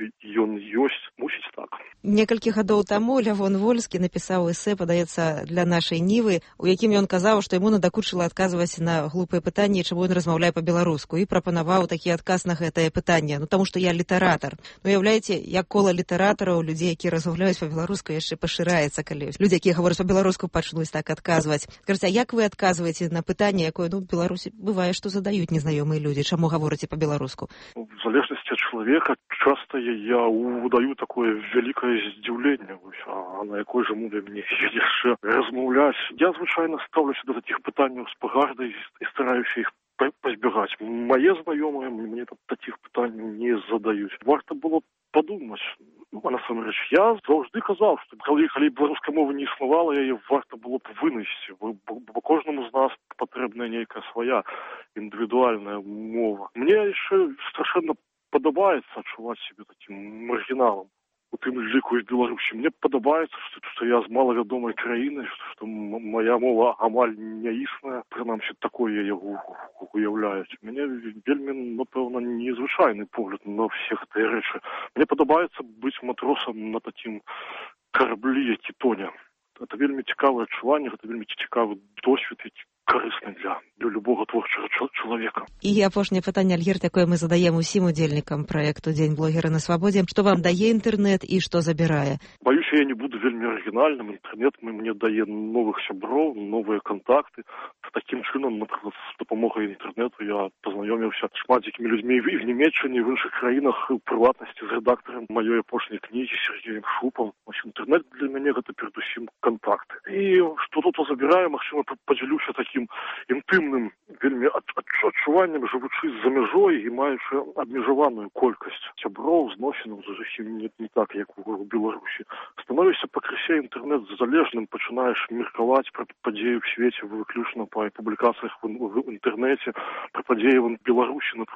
ён ёсць. Мусіць так. Некалькі гадоў таму Лявон Вольскі напісаў эсэ, падаецца, для нашай Нівы, у якім ён казаў, што яму надакучыла адказваць на глупыя пытанні, чаму ён размаўляе па-беларуску, і прапанаваў такі адказ на гэтае пытанне. Ну, таму што я літаратар. Ну, уяўляеце, як кола літаратараў, людзей, якія размаўляюць па-беларуску, яшчэ пашыраецца, калі людзі, якія гавораць па-беларуску, пачнуць так адказваць. Скажыце, як вы адказваеце на пытанне, якое, ну, в Беларусі бывае, што задаюць незнаёмыя людзі, чаму гаворыце по-беларуску? В залежнасці ад чалавека часта я выдаю такое вялікае здзіўленне, а на якой жа мове мне яшчэ размаўляць. Я звычайна ставлюся до такіх пытанняў з пагардай і стараюся іх пазбягаць. Мае знаёмыя мне такіх пытанняў не задаюць. Варта было падумаць. А насамрэч, я заўжды казаў, што калі, калі беларуская мова не існавала, яе варта было б вынайсці, бо, бо, бо кожнаму з нас патрэбная нейкая свая індывідуальная мова. Мне яшчэ страшэнна падабаецца адчуваць сябе такім маргіналам у тым ліку і Беларусі. Мне падабаецца, што, што я з малавядомай краіны, што, што моя мова амаль няісная, прынамсі такое яе уяўляюць. Мне вельмі, напэўна, незвычайны погляд на ўсе гэтыя рэчы. Мне падабаецца быць матросам на такім караблі, які тоне. Гэта вельмі цікавае адчуванне, гэта вельмі цікавы досвед, які карысны для, для любого творчага чалавека. І апошняе пытанне, Альгерд, якое мы задаем усім удзельнікам праекту Дзень блогера на свабодзе. Што вам дае інтэрнэт і што забірае? Баюся, я не буду вельмі арыгінальным. Інтэрнэт мне дае новых сяброў, новыя кантакты. Такім чынам, напрыклад, з дапамогай інтэрнэту я пазнаёміўся шмат з якімі людзьмі і в Нямецчыне, і в іншых краінах, у прыватнасці з рэдактарам маёй апошняй кнігі Сергеем Шупам. Інтэрнэт для мяне гэта перадусім кантакты. І што тут забірае, магчыма, падзялюся такім інтымным вельмі адчуваннем, жывучы за мяжой і маючы абмежаваную колькасць сяброў, зносінаў, зусім не, не так, як у Беларусі. Становішся пакрысе інтэрнэт залежным, пачынаеш меркаваць пра падзеі ў свеце выключна па публікацыях в, в інтэрнэце, пра падзеі в Беларусі, напрыклад,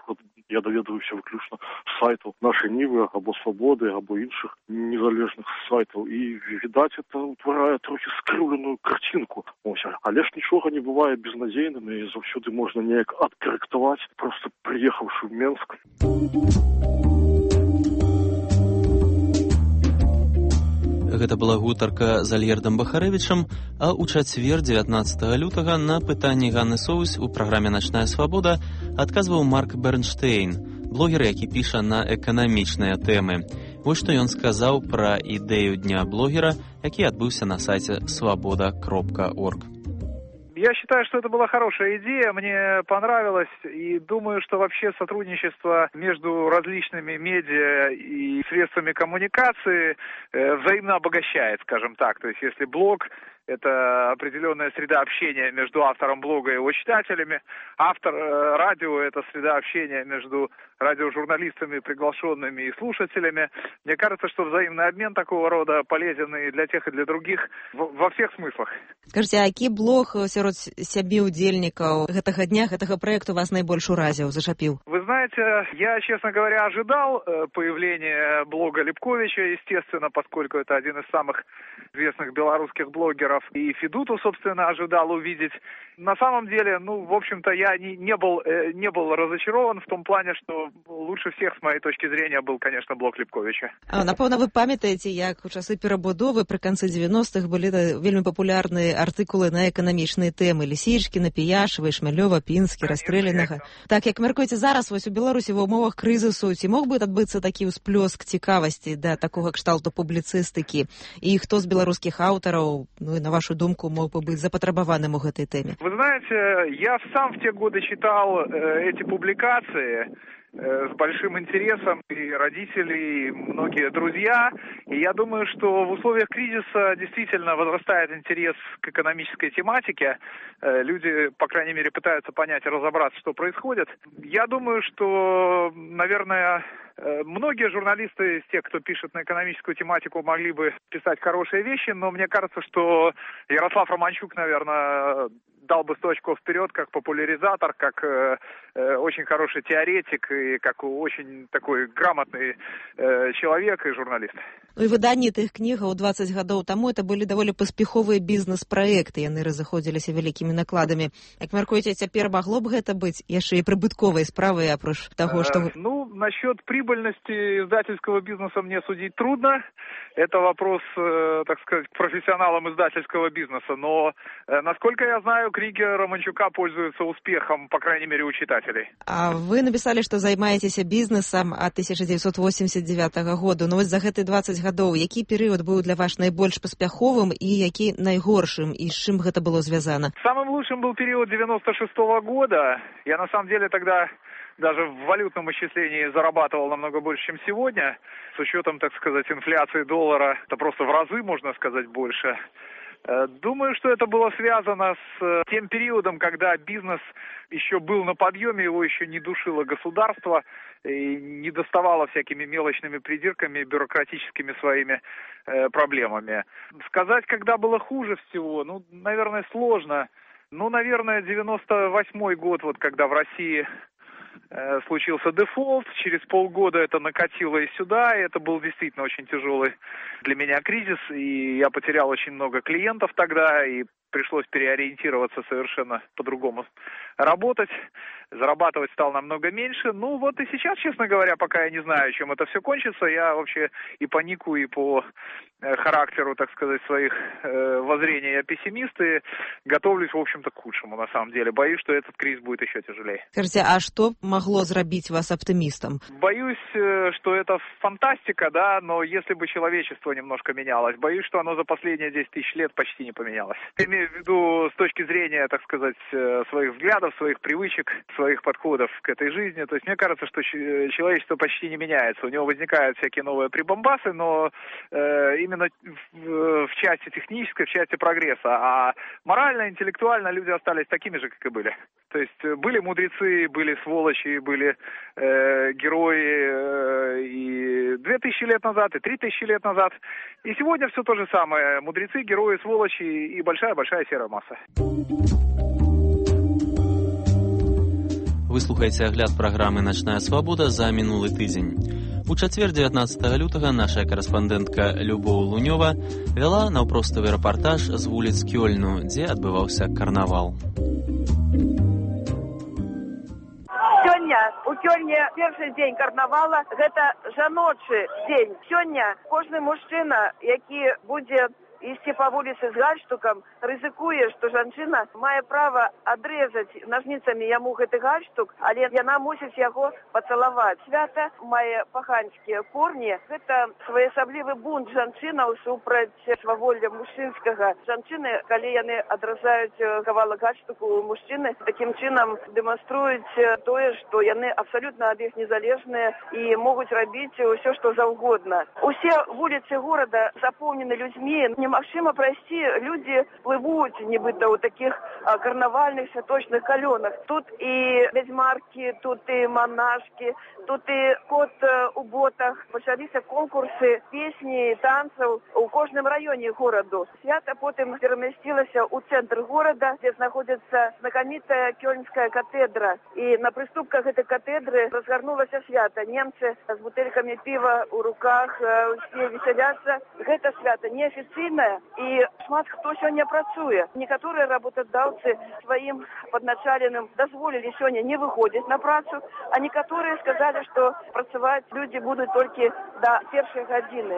Я даведаюся выключна з сайтаў нашай Нівы, або Свабоды, або іншых незалежных сайтаў. І, відаць, это утварае трохі скрыўленую карцінку. Ось, але ж нічога не бывае безнадзейным, і заўсёды можна неяк адкарэктаваць, проста прыехаўшы ў Менск. Гэта была гутарка з Альгердам Бахарэвічам, а ў чацвер дзевятнаццатага лютага на пытанні Ганны Соус у праграме «Начная свабода» адказваў Марк Бернштейн, блогер, які піша на эканамічныя тэмы. Вось што ён сказаў пра ідэю Дня блогера, які адбыўся на сайце свобода кропка орг. Я считаю, что это была хорошая идея, мне понравилось, и думаю, что вообще сотрудничество между различными медиа и средствами коммуникации э, взаимно обогащает, скажем так. То есть если блог — это определенная среда общения между автором блога и его читателями, автор э, радио — это среда общения между радиожурналистами, приглашенными и слушателями. Мне кажется, что взаимный обмен такого рода полезен и для тех, и для других в, во всех смыслах. Скажите, а який блог сярод сябе удзельнікаў гэтага дня, гэтага проекту вас найбольш уразіў, зашапіў? Вы знаете, я, честно говоря, ожидал появления блога Липковича, естественно, поскольку это один из самых известных белорусских блогеров. И Федуту, собственно, ожидал увидеть. На самом деле, ну, в общем-то, я не, не, был, не был разочарован в том плане, что лучше всех, с моей точки зрения, был, конечно, блог Липковича. А, напэўна, вы памятаеце, як у часы перабудовы пры канцы дзевяностых былі вельмі папулярныя артыкулы на эканамічныя тэмы: Лісічкіна, Піяшева, Шмялёва, Пінскі, Расстрэлянага. Так, як мяркуеце зараз вось у Беларусі ва ўмовах крызісу, ці мог бы адбыцца такі ўсплёск цікавасці да такога кшталту публіцыстыкі? І хто з беларускіх аўтараў, ну і на вашу думку, мог бы быць запатрабаваным у гэтай тэме? Вы знаете, я сам в те годы читал э, эти публикации э, с большим интересом, и родители, и многие друзья. И я думаю, что в условиях кризиса действительно возрастает интерес к экономической тематике. Э, люди, по крайней мере, пытаются понять и разобраться, что происходит. Я думаю, что, наверное, многие журналисты из тех, кто пишет на экономическую тематику, могли бы писать хорошие вещи, но мне кажется, что Ярослав Романчук, наверное, дал бы сто очков вперед как популяризатор, как э, э, очень хороший теоретик и как очень такой грамотный э, человек и журналист. Ну і выданні тых кнігаў дваццаць гадоў таму это былі даволі паспяховыя бізнес-праекты, яны разыходзіліся вялікімі накладамі. Як мяркуеце, цяпер магло б гэта быць яшчэ і прыбытковай справай, апроч таго, што вы... Ну, насчет прибыльности издательского бизнеса мне судить трудно. Это вопрос, э, так сказать, к профессионалам издательского бизнеса. Но, э, насколько я знаю, книги Романчука пользуются успехом, по крайней мере, у читателей. А вы написали, что занимаетесь бизнесом от тысяча девятьсот восемьдесят девятого года. Но вот за гэты дваццаць гадоў, які перыяд быў для вас найбольш паспяховым і які найгоршым, і з чым гэта было звязана? Самым лучшим был период девяносто шестого года. Я, на самом деле, тогда даже в валютном исчислении зарабатывал намного больше, чем сегодня. С учетом, так сказать, инфляции доллара, это просто в разы, можно сказать, больше. Думаю, что это было связано с тем периодом, когда бизнес еще был на подъеме, его еще не душило государство и не доставало всякими мелочными придирками, бюрократическими своими э, проблемами. Сказать, когда было хуже всего, ну, наверное, сложно. Ну, наверное, девяносто восьмой год, вот когда в России э, случился дефолт, через полгода это накатило и сюда, и это был действительно очень тяжелый для меня кризис, и я потерял очень много клиентов тогда, и пришлось переориентироваться совершенно по-другому работать. Зарабатывать стал намного меньше. Ну вот и сейчас, честно говоря, пока я не знаю, чем это все кончится, я вообще и по нику, и по э, характеру, так сказать, своих э, воззрений я пессимист, и готовлюсь, в общем-то, к худшему, на самом деле. Боюсь, что этот кризис будет еще тяжелее. Скажите, а что могло зрабить вас оптимистом? Боюсь, э, что это фантастика, да, но если бы человечество немножко менялось, боюсь, что оно за последние десять тысяч лет почти не поменялось. Имею в виду с точки зрения, так сказать, своих взглядов, своих привычек, своих подходов к этой жизни. То есть мне кажется, что человечество почти не меняется. У него возникают всякие новые прибамбасы, но э, именно в, в части технической, в части прогресса. А морально, интеллектуально люди остались такими же, как и были. То есть были мудрецы, были сволочи, были э, герои э, и две тысячи лет назад, и три тысячи лет назад. И сегодня все то же самое. Мудрецы, герои, сволочи и большая-большая серая масса. Вы слухаеце агляд праграмы «Начная свабода» за мінулы тыдзень. У чацвер дзевятнаццатага лютага наша карэспандэнтка Любоў Лунёва вяла наўпроставы рэпартаж з вуліц Кёльну, дзе адбываўся карнавал. Сёння у Кёльне першы дзень карнавала, гэта жаночы дзень. Сёння кожны мужчына, які будзе ісці па вуліцы з гальштукам, рызыкуе, што жанчына мае права адрэзаць нажніцамі яму гэты гальштук, але яна мусіць яго пацалаваць. Свята мае паганскія корні. Гэта своеасаблівы бунт жанчынаў супраць сваволля мужчынскага. Жанчыны, калі яны адразаюць кавалак гальштуку у мужчыны, такім чынам дэманструюць тое, што яны абсалютна ад іх незалежныя і могуць рабіць усё, што заўгодна. Усе вуліцы горада запоўнены людзьмі. Немагчыма прайсці, людзі плывуць нібыта ў такіх а, карнавальных святочных калёнах. Тут і вядзьмаркі, тут і манашкі, тут і кот у ботах. Пачаліся конкурсы песні, танцаў у кожным раёне гораду. Свята потым перамясцілася ў цэнтр горада, дзе знаходзіцца знакамітая Кёльнская катедра. І на прыступках гэтай катедры разгарнулася свята. Немцы з бутэлькамі піва ў руках, усе весяляцца. Гэта свята неафіцыйна, і шмат хто сёння працуе. Некаторыя работадаўцы сваім падначаленым дазволілі сёння не выходзіць на працу, а некаторыя сказалі, што працаваць людзі будуць толькі да першай гадзіны.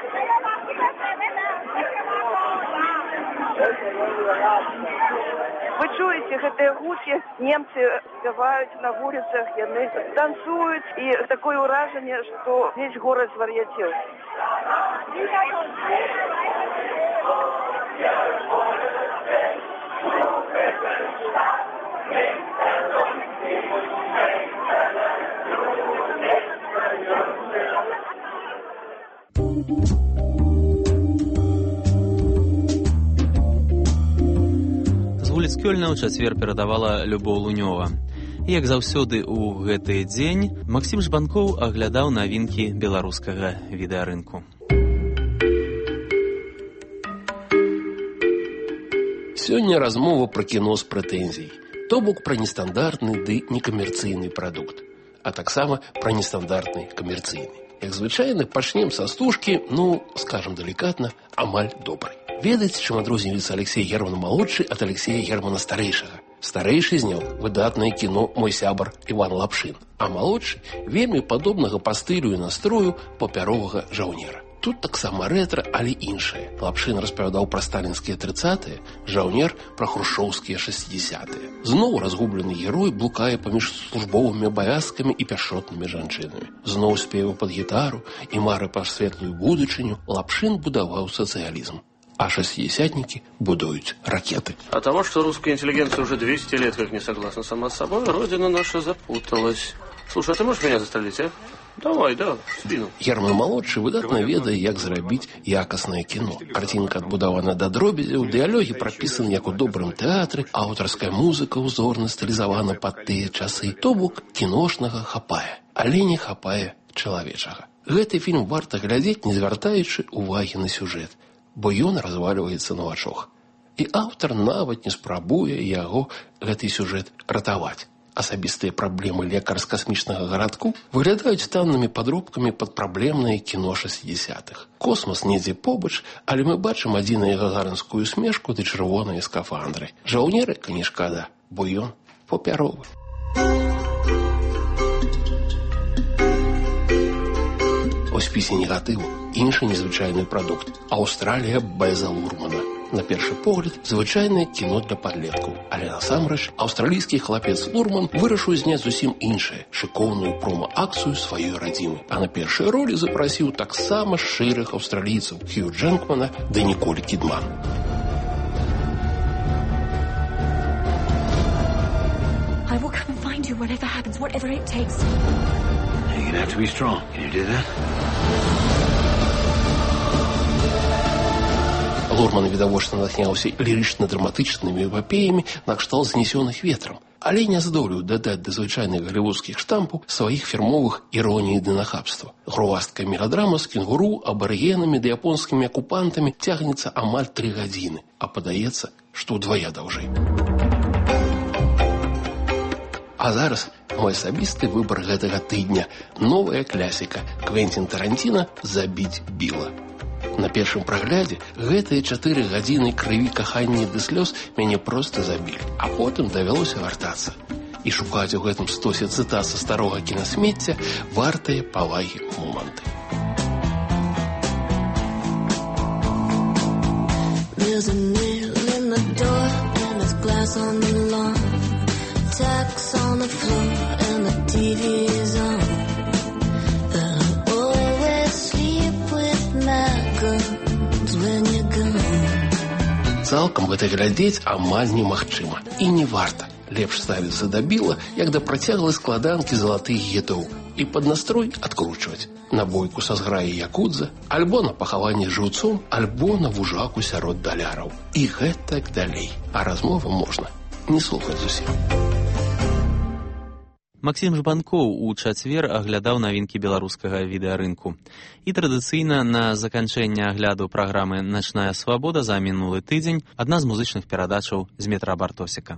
Вы чуеце гэтыя гукі, немцы спяваюць на вуліцах, яны танцуюць, і такое ўражанне, што весь горад звар'яцеў. З вуліц Кёльна ў чацвер перадавала Любоў Лунёва. І, як заўсёды ў гэты дзень, Максім Жбанкоў аглядаў навінкі беларускага відэарынку. Сёння размова пра кіно з прэтэнзій. То бок пра нестандартны ды некамерцыйны прадукт, а таксама пра нестандартны камерцыйны. Як звычайна, пачнем са стужкі, ну, скажам далікатна, амаль добрай. Ведаеце, чым адрозніваецца Алексей Герман-малодшы ад Алексея Германа-старэйшага? Старэйшы зняў выдатнае кіно «Мой сябар Іван Лапшын», а малодшы вельмі падобнага па стылю і настрою папяровага жаўнера. Тут таксама рэтра, але іншае. Лапшын распавядаў пра сталінскія трыццатыя, жаўнер пра хрушчоўскія шэсцідзесятыя. Зноў разгублены герой блукае паміж службовымі абавязкамі і пяшчотнымі жанчынамі. Зноў спеваў пад гітару і мары пра светлую будучыню. Лапшын будаваў сацыялізм, а шестидесятники будуют ракеты. От того, что русская интеллигенция уже двести лет как не согласна сама с собой, родина наша запуталась. Слушай, а ты можешь меня застрелить, а? Давай, да, в спину. Герман-малодшы выдатна ведае, як зрабіць якаснае кіно. Карцінка адбудавана да дробязяў, дыялогі прапісаны як у добрым тэатры, аўтарская музыка ўзорна стылізавана пад тыя часы. То бок кіношнага хапае, але не хапае чалавечага. Гэты фільм варта глядзець, не звяртаючы увагі на сюжэт, бо ён развальваецца на вачах. І аўтар нават не спрабуе яго гэты сюжэт ратаваць. Асабістыя праблемы лекарска-касмічнага гарадку выглядаюць таннымі падробкамі пад праблемнае кіно шэсцідзесятых. Космас недзе побач, але мы бачым адзінаю гагарынскую смешку ды чырвоныя скафандры. Жаўнеры, не шкада, бо ён папяровы. У спісе негатыву іншы незвычайны прадукт – Аўстралія Бэза Лурмана. На першы погляд, звычайнае кіно для падлеткаў. Але насамрэч, аўстралійскі хлапец Лурман вырашыў зняць зусім іншае, шыкоўную промо-акцыю сваёй радзімы. А на першай ролі запрасіў таксама шчырых аўстралійцаў Хью Джэнкмана ды Ніколь Кідман. I will come and find you whatever happens, whatever it takes. You're gonna have to be strong. Can you do that? Лурман відавочна натхняўся лірычна-драматычнымі эпапеямі накшталт «Знесёных ветрам», але не здолеў дадаць да звычайных галівудскіх штампаў сваіх фірмовых іроній ды нахабства. Грувасткая меладрама з кенгуру, абарыгенамі ды японскімі акупантамі цягнецца амаль тры гадзіны, а падаецца, што ўдвая даўжэй. А зараз мой асабісты выбар гэтага тыдня – новая клясіка Квентин Тарантино «Забіць Біла». На першым праглядзе гэтыя чатыры гадзіны крыві, кахання ды слёз мяне проста забілі, а потым давялося вяртацца. І шукаць у гэтым стосе цытат са старога кінасмецця вартыя павагі моманты. There's a nail in the door and there's glass on the lawn, tacks on the floor and the T V is on. I always sleep with my guns when you're gone. Цалкам гэта глядзець амаль немагчыма і не варта. Лепш ставіцца да Біла, як да працяглай складанкі залатых гітоў і пад настрой адкручваць на бойку са зграі якудза, альбо на пахаванне жыўцом, альбо на вужаку сярод даляраў. І гэтак далей. А размову можна не слухаць зусім. Максім Жбанкоў у чацвер аглядаў навінкі беларускага відэарынку. І традыцыйна на заканчэнне агляду праграмы «Начная свабода» за мінулы тыдзень адна з музычных перадачаў з Дмітра Бартосіка.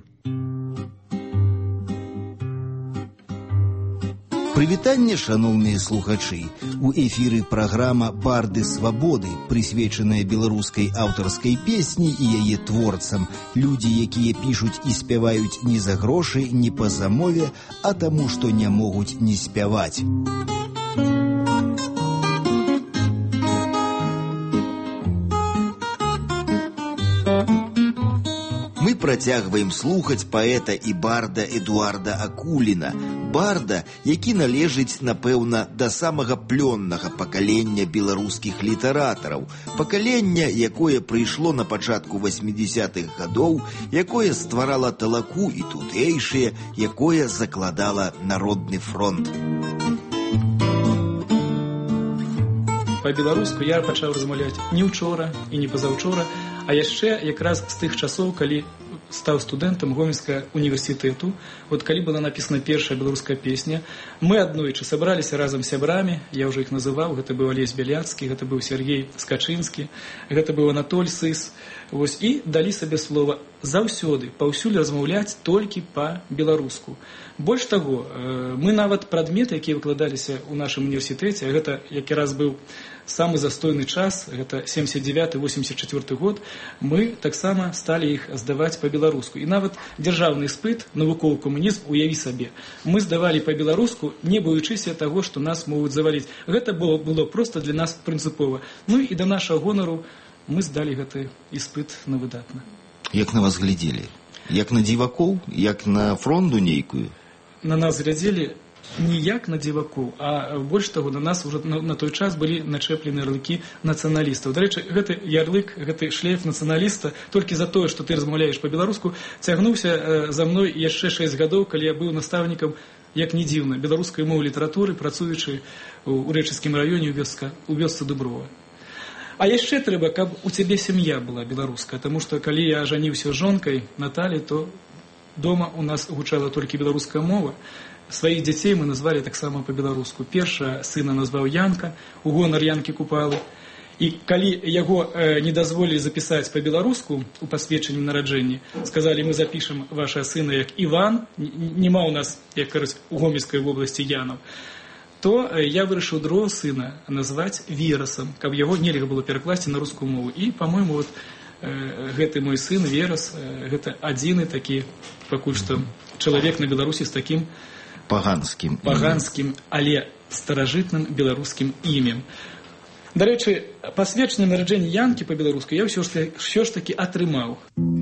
Прывітанне, шаноўныя слухачы! У эфіры праграма «Барды свабоды», прысвечаная беларускай аўтарскай песні і яе творцам. Людзі, якія пішуць і спяваюць не за грошы, не па замове, а таму, што не могуць не спяваць. Мы працягваем слухаць паэта і барда Эдуарда Акуліна. Барда, які належыць, напэўна, да самага плённага пакалення беларускіх літаратараў. Пакалення, якое прыйшло на пачатку васьмідзесятых гадоў, якое стварала талаку і тутэйшае, якое закладала Народны фронт. Па-беларуску я пачаў размаўляць не ўчора і не пазаўчора, а яшчэ якраз з тых часоў, калі стаў студэнтам Гомельскага універсітэту. Вот калі была напісана першая беларуская песня, мы аднойчы сабраліся разам з сябрамі, я ўжо іх называў, гэта быў Алесь Бяляцкі, гэта быў Сергей Скачынскі, гэта быў Анатоль Сыс. Вось, і далі сабе слова заўсёды, паўсюль размаўляць толькі па-беларуску. Больш таго, мы нават прадметы, якія выкладаліся ў нашым універсітэце, гэта якраз быў самы застойны час, гэта семьдесят девятый восемьдесят четвёрты год, мы таксама сталі іх здаваць па-беларуску. І нават дзяржаўны іспыт, навуковы камунізм, уяві сабе, мы здавалі па-беларуску, не боючыся таго, што нас могуць заваліць. Гэта было, было проста для нас прынцыпова. Ну і да нашага гонару мы здалі гэты іспыт на выдатна. Як на вас глядзелі? Як на дзівакоў? Як на фронду нейкую? На нас глядзелі не як на дзівакоў, а больш таго, на нас уже на, на той час былі начэплены ярлыкі нацыяналістаў. Дарэчы, гэты ярлык, гэты шлейф нацыяналіста толькі за тое, што ты размаўляеш па-беларуску, цягнуўся э, за мной яшчэ шэсць гадоў, калі я быў настаўнікам, як не дзіўна, беларускай мовы літаратуры, працуючы ў рэчыцкім раёне ў вёсцы, у вёсцы Дуброва. А яшчэ трэба, каб у цябе сям'я была беларуская, таму што калі я ажаніўся з жонкай Наталі, то дома у нас гучала толькі беларуская мова. Сваіх дзяцей мы назвалі таксама па-беларуску. Першая сына назваў Янка, у гонар Янкі Купалы. І калі яго э, не дазволілі запісаць па-беларуску у пасведчанні нараджэння, сказалі, мы запішам ваша сына як Іван, нема ў нас, як кажуць, у Гомельскай вобласці Янаў, то я вырашыў другого сына назваць Верасам, каб яго нельга было перакласці на рускую мову. І, па-мойму, вот, э, гэты мой сын Верас, э, гэта адзіны такі, пакуль што, чалавек на Беларусі з такім паганскім, паганскім, але старажытным беларускім імем. Дарэчы, пасведчанне нараджэння Янкі па-беларуску я ўсё ж, ўсё ж такі атрымаў.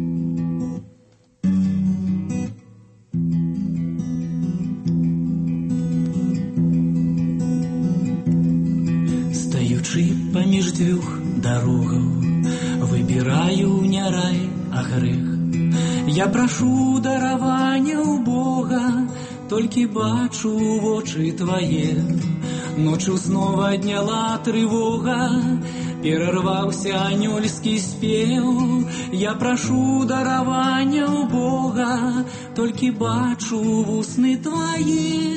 Стаючы паміж дзвюх дарогаў, выбіраю не рай, а грэх. Я прашу даравання ў Бога, толькі бачу вочы твае. Ноччу снова адняла трывога, перарваўся анёльскі спеў. Я прашу даравання ў Бога, толькі бачу вусны твае.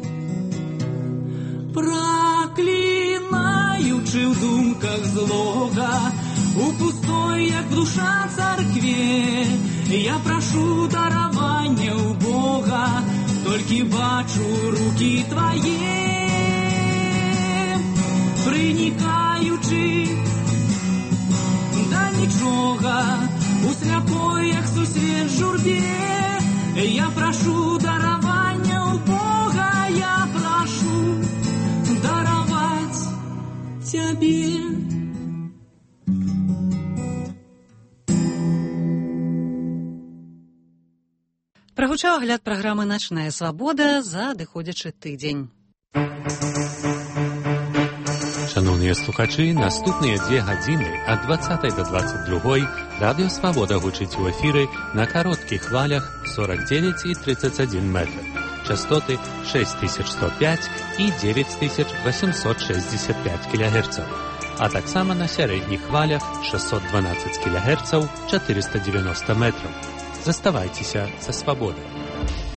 Праклінаючы ў думках злога, у пустой, як душа царкве, я прашу даравання ў Бога, толькі бачу рукі твае, прынікаючы да нічога у сляпоях сусвет журбе. Я прашу даравання ў Бога, я прашу дараваць цябе. Прагучаў агляд праграмы «Начная свабода» за адыходзячы тыдзень. Шановныя слухачы, наступныя дзве гадзіны ад дваццатай да дваццаць другой радыё «Свабода» гучыць у эфіры на кароткіх хвалях сорок девять і тридцать один метр, частоты шесть тысяч сто пять і девять тысяч восемьсот шестьдесят пять килогерцаў, а таксама на сярэдніх хвалях шестьсот двенадцать килогерцаў, четыреста девяносто метров. Заставайцеся са свабодай.